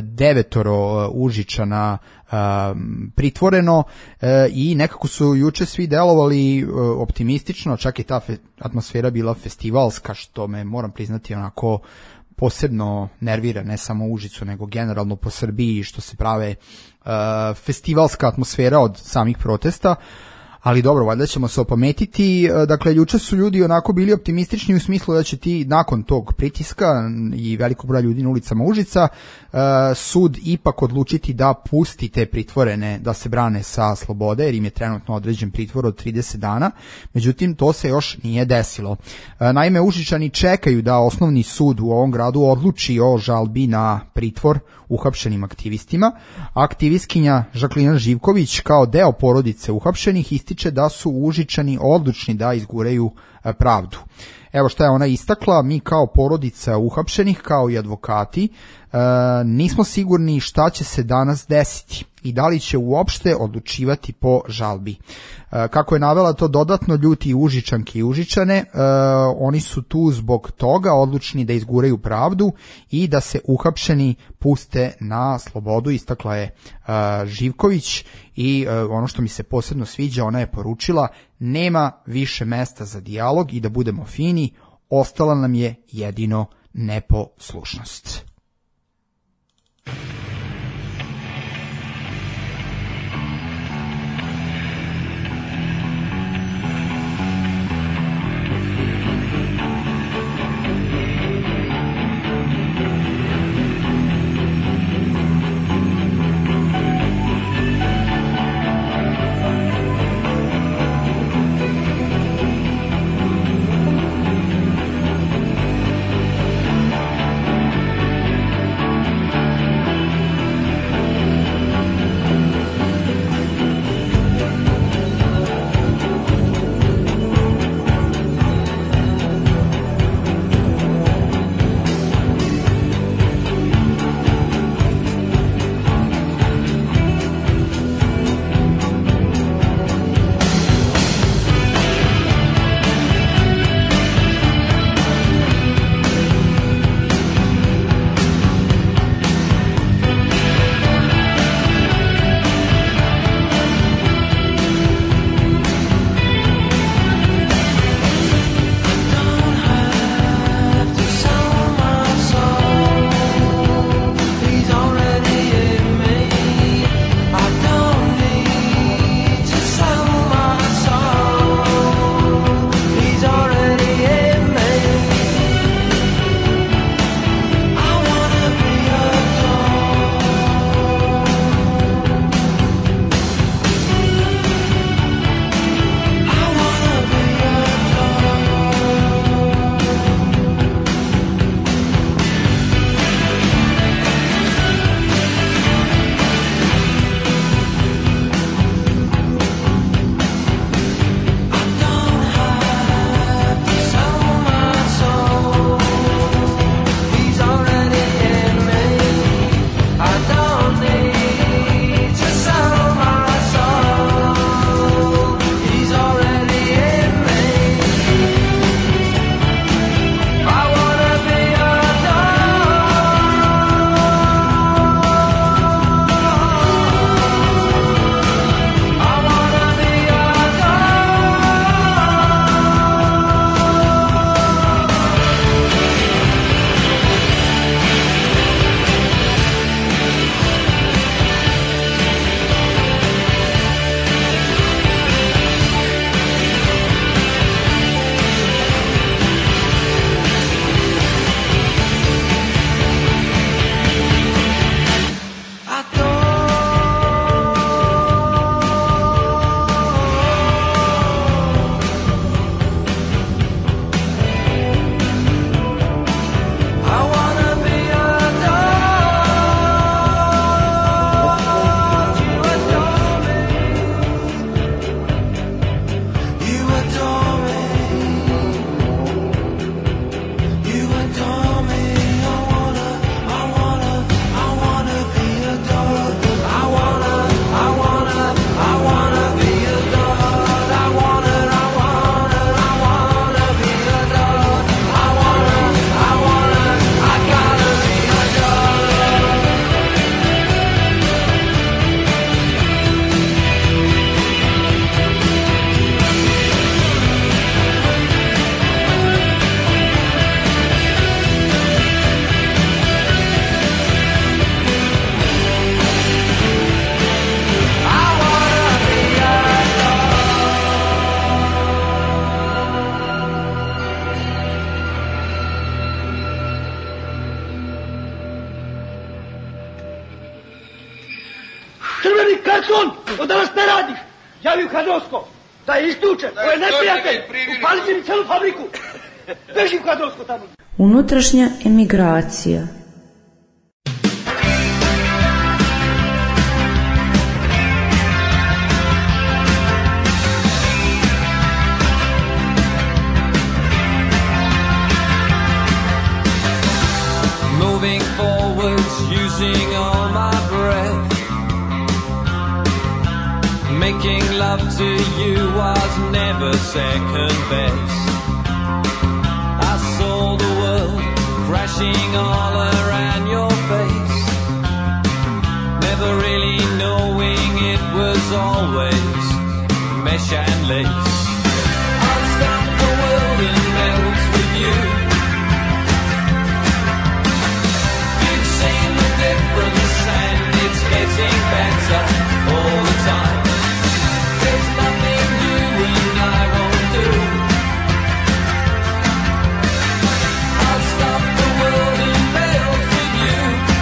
devetoro Užičana e, pritvoreno e, i nekako su juče svi delovali e, optimistično, čak i ta fe, atmosfera bila festivalska, što me, moram priznati, onako posebno nervira, ne samo Užicu, nego generalno po Srbiji, što se prave uh, festivalska atmosfera od samih protesta, ali dobro, valjda ćemo se opametiti. Dakle, juče su ljudi onako bili optimistični u smislu da će ti nakon tog pritiska i velikog broja ljudi na ulicama Užica uh, sud ipak odlučiti da pusti te pritvorene da se brane sa slobode, jer im je trenutno određen pritvor od trideset dana, međutim to se još nije desilo. Uh, naime, Užičani čekaju da osnovni sud u ovom gradu odluči o žalbi na pritvor uhapšenim aktivistima. Aktivistkinja Žaklina Živković kao deo porodice uhapšenih ističe da su Užičani odlučni da izguraju pravdu. Evo šta je ona istakla: mi kao porodica uhapšenih, kao i advokati, e, nismo sigurni šta će se danas desiti i da li će uopšte odlučivati po žalbi. E, kako je navela to dodatno ljuti Užičanke i Užičane, e, oni su tu zbog toga odlučni da izguraju pravdu i da se uhapšeni puste na slobodu, istakla je e, Živković. I e, ono što mi se posebno sviđa, ona je poručila: nema više mesta za dijalog i da budemo fini, ostala nam je jedino neposlušnost. Thank karton, od danas ne radiš. Javi u Kadrovsko. Da je isključen, to je neprijatelj. Upali će mi celu fabriku. Beži u Kadrovsko tamo. Unutrašnja emigracija. Moving forwards, using all my breath. Making love to you was never second best. I saw the world crashing all around your face, never really knowing it was always mesh and lace. I'll stop the world and melt with you. You've seen the difference and it's getting better all the time. There's nothing you and I won't do. I'll stop the world and melt with you.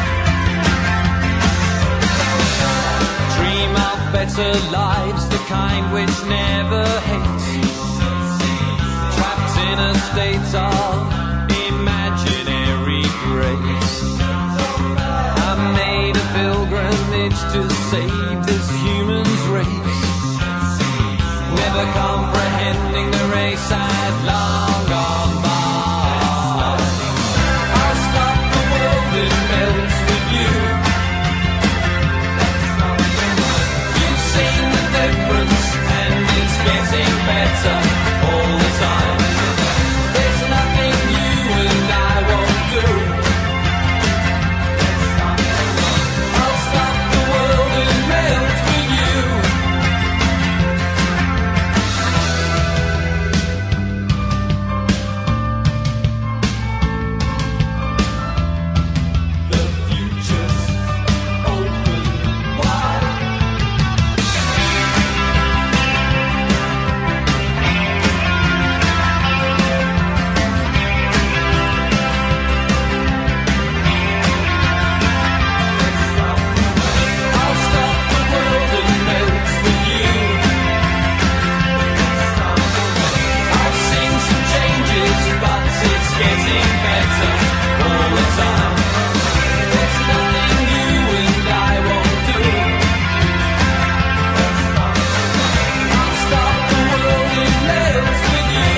Dream of better lives, the kind which never hates. Trapped in a state of imaginary grace. I made a pilgrimage to save this human's race, never comprehending the race I'd long gone by. I'll stop the world and melt with you. You've seen the difference and it's getting better all the time. There's nothing you and I won't do. I'll stop the world and melt with you. The future's open wide. I'll stop the world and melt with you. I've seen some changes, but it's getting better all the time. There's nothing you and I won't do. I'll stop the world and melt with you.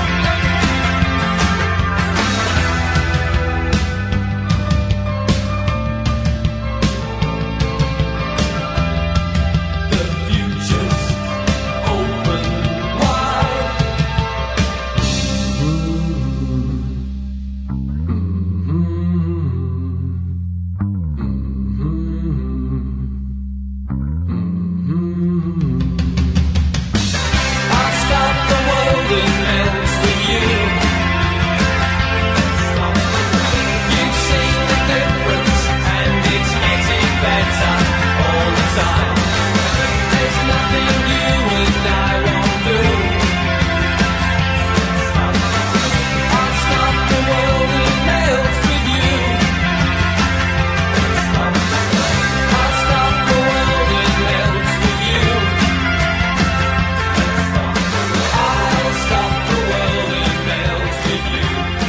The future's open wide. I'll stop the world and melt with you. You've seen the difference and it's getting better all the time. There's nothing you and I won't do. I'll stop the world and melt with you. I'll stop the world and melt with you. I'll stop the world and melt with you.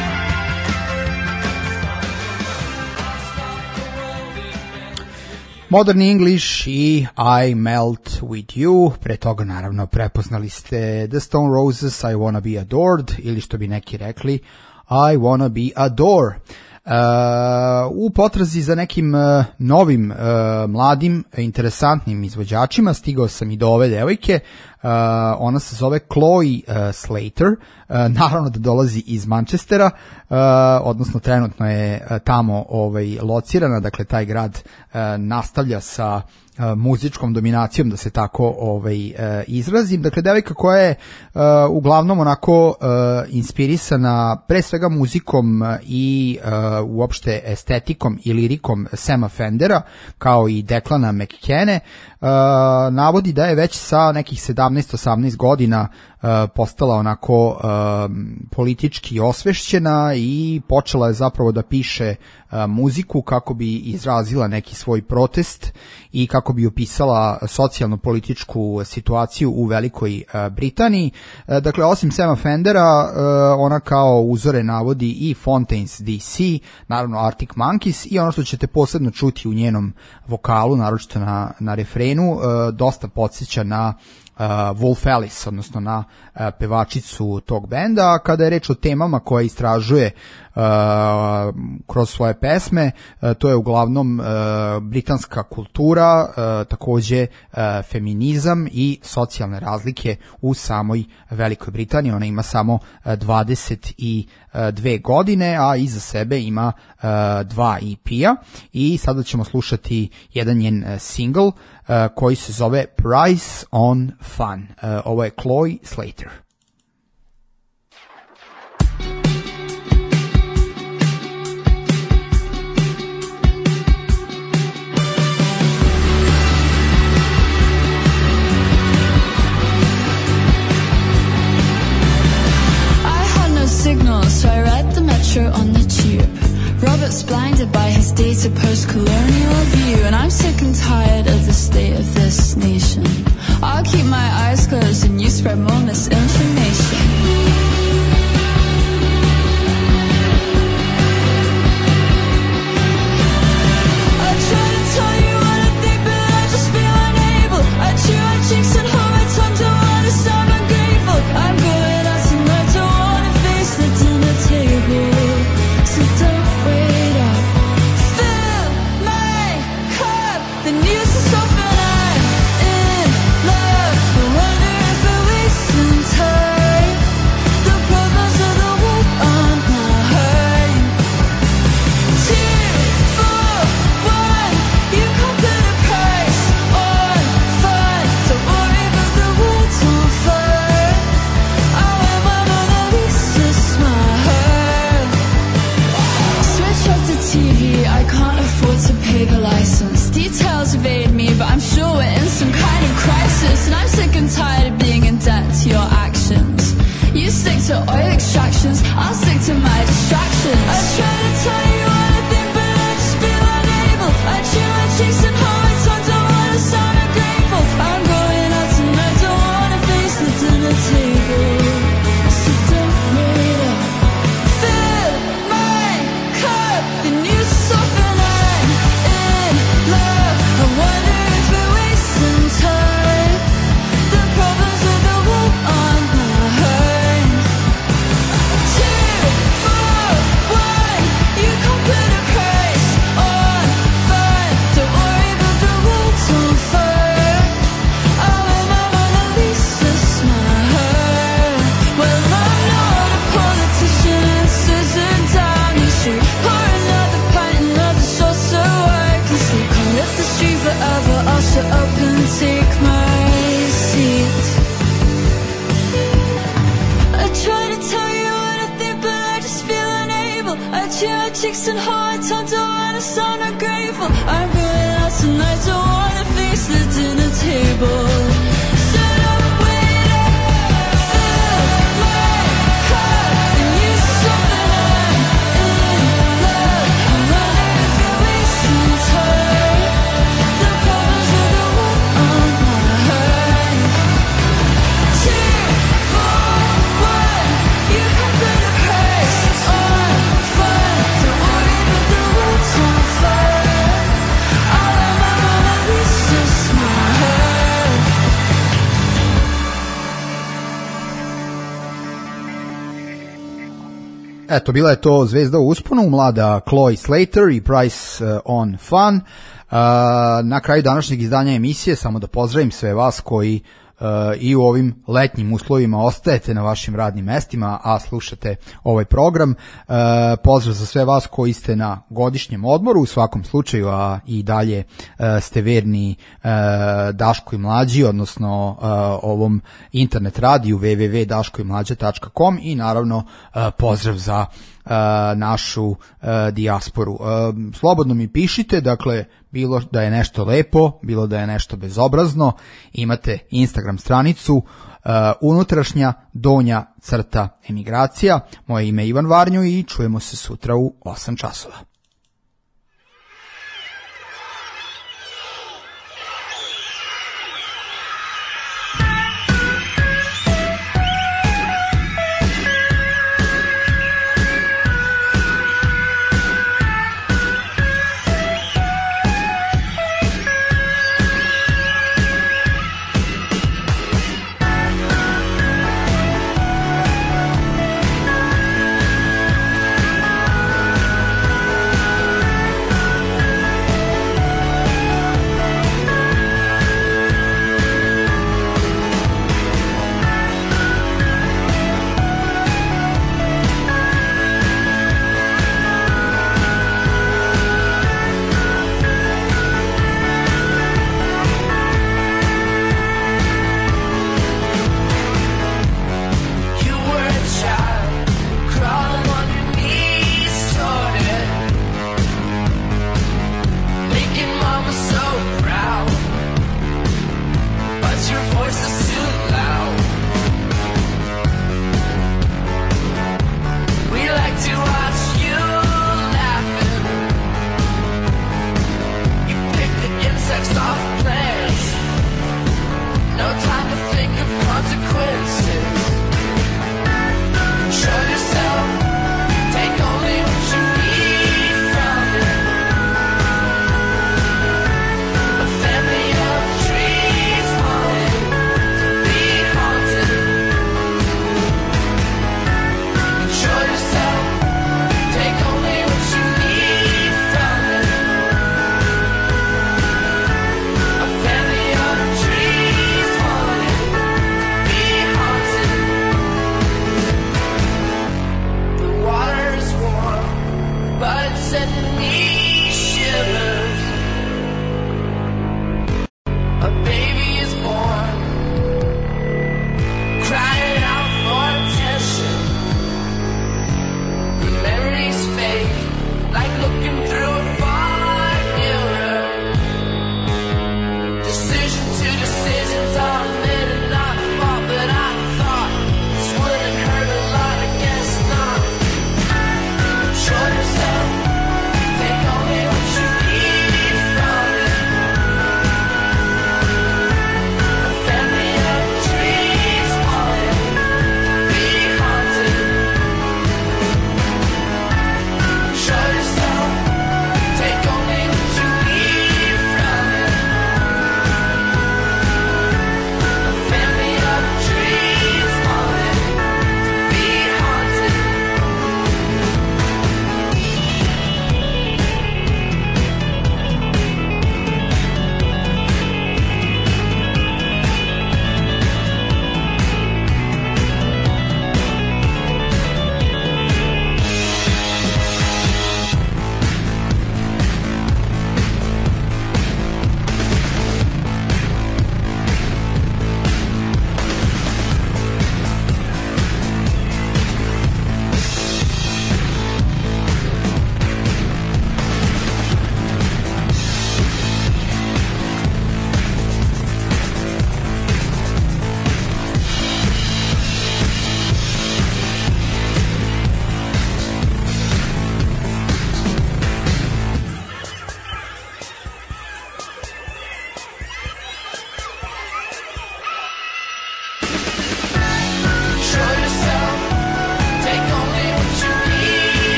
Modern English i I Melt With You. Pre toga naravno prepoznali ste The Stone Roses, I Wanna Be Adored, ili što bi neki rekli I Wanna Be Adore. Uh, u potrazi za nekim uh, novim, uh, mladim, interesantnim izvođačima stigao sam i do ove devojke. Uh, ona se zove Chloe uh, Slater. Uh, naravno da dolazi iz Manchestera, uh, odnosno trenutno je uh, tamo ovaj, locirana, dakle taj grad uh, nastavlja sa uh, muzičkom dominacijom, da se tako ovaj, uh, izrazim. Dakle, devojka koja je uh, uglavnom onako uh, inspirisana pre svega muzikom i uh, uopšte estetikom i lirikom Sama Fendera, kao i Declana McKenna, uh, navodi da je već sa nekih sedamnaest osamnaest godina uh, postala onako uh, politički osvešćena i počela je zapravo da piše uh, muziku kako bi izrazila neki svoj protest i kako bi opisala socijalno-političku situaciju u Velikoj uh, Britaniji. Uh, dakle, osim Sama Fendera, uh, ona kao uzore navodi i Fontaines D C, naravno Arctic Monkeys, i ono što ćete posebno čuti u njenom vokalu, naročito na, na refrenu, uh, dosta podsjeća na Uh, Wolf Alice, odnosno na uh, pevačicu tog benda. A kada je reč o temama koje istražuje uh, kroz svoje pesme, uh, to je uglavnom uh, britanska kultura, uh, takođe uh, feminizam i socijalne razlike u samoj Velikoj Britaniji. Ona ima samo uh, dvadeset dve godine, a iza sebe ima uh, dva E P-a, i sada ćemo slušati jedan njen uh, single uh, koji se zove Price on Fun. Uh, ovo je Chloe Slater. Signal, so I ride the metro on the tube. Robert's blinded by his dated post-colonial view, and I'm sick and tired of the state of this nation. I'll keep my eyes closed and you spread more misinformation. I try to tell you what I think, but I just feel unable. I chew my cheeks and hold my tongue, don't wanna sound ungrateful. I'm going out tonight, don't wanna face the dinner table, so don't wait up. Fill my cup, the news is open, I'm in love. I wonder if we're wasting time. The problems of the world on my heart. Two, four, one, you can't put a price on fun. Don't worry about the world's on fire. I wear my Mona Lisa smile. Switch off the T V, I can't afford to pay the license. Details evade me, but I'm sure we're in some kind of crisis. And I'm sick and tired of being in debt to your actions. You stick to oil extractions, I'll stick to my distractions. I try to tell you what I think, but I just feel unable. I chew my cheeks and hold my tongue, don't wanna sound ungrateful. I'm going out tonight, don't wanna face the dinner table, so don't wait up. Fill my cup, the news is open, I'm in love. I wonder if we're wasting time. The problems of the world on my heart. Two, four, one, you can't put a price on fun. Don't worry about the world's on fire. I wear my Mona Lisa smile. Well, I'm not a politician, this isn't Downing Street. Pour another pint and let the show so I can sleep. Can't live the street forever, I'll shut up and take my seat. I try to tell you what I think, but I just feel unable. I chew my cheeks and hold my tongue, don't wanna sound ungrateful. I'm going out tonight, don't wanna face the dinner table, so don't wait up. Fill my cup, the news is open, I'm in love. I wonder if you're wasting time. The problems of the world on my heart. Two, four, one, you can put a price on fun. Don't worry about the world's on fire. I wear my Mona Lisa smile. Eto, bila je to zvezda u usponu, mlada Chloe Slater i Price uh, on Fun. Uh, na kraju današnjeg izdanja emisije samo da pozdravim sve vas koji i u ovim letnjim uslovima ostajete na vašim radnim mestima, a slušate ovaj program. Uh, pozdrav za sve vas koji ste na godišnjem odmoru u svakom slučaju, a i dalje uh, ste verni uh, Daško i Mlađi, odnosno uh, ovom internet radiju w w w tačka daško i mlađa tačka com i naravno uh, pozdrav za Uh, našu uh, dijasporu. Uh, slobodno mi pišite, dakle, bilo da je nešto lepo, bilo da je nešto bezobrazno, imate Instagram stranicu uh, unutrašnja donja crta emigracija. Moje ime je Ivan Varnju i čujemo se sutra u osam časova.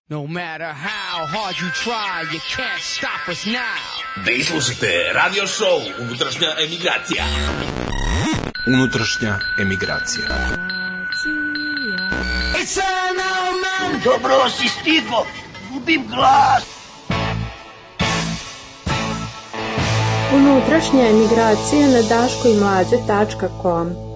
No matter how hard you try, you can't stop us now. Vi slušate radio show Unutrašnja emigracija. Unutrašnja emigracija. It's an old man. Dobro si stigo, gubim glas. Unutrašnja emigracija na daško i mlađe tačka com.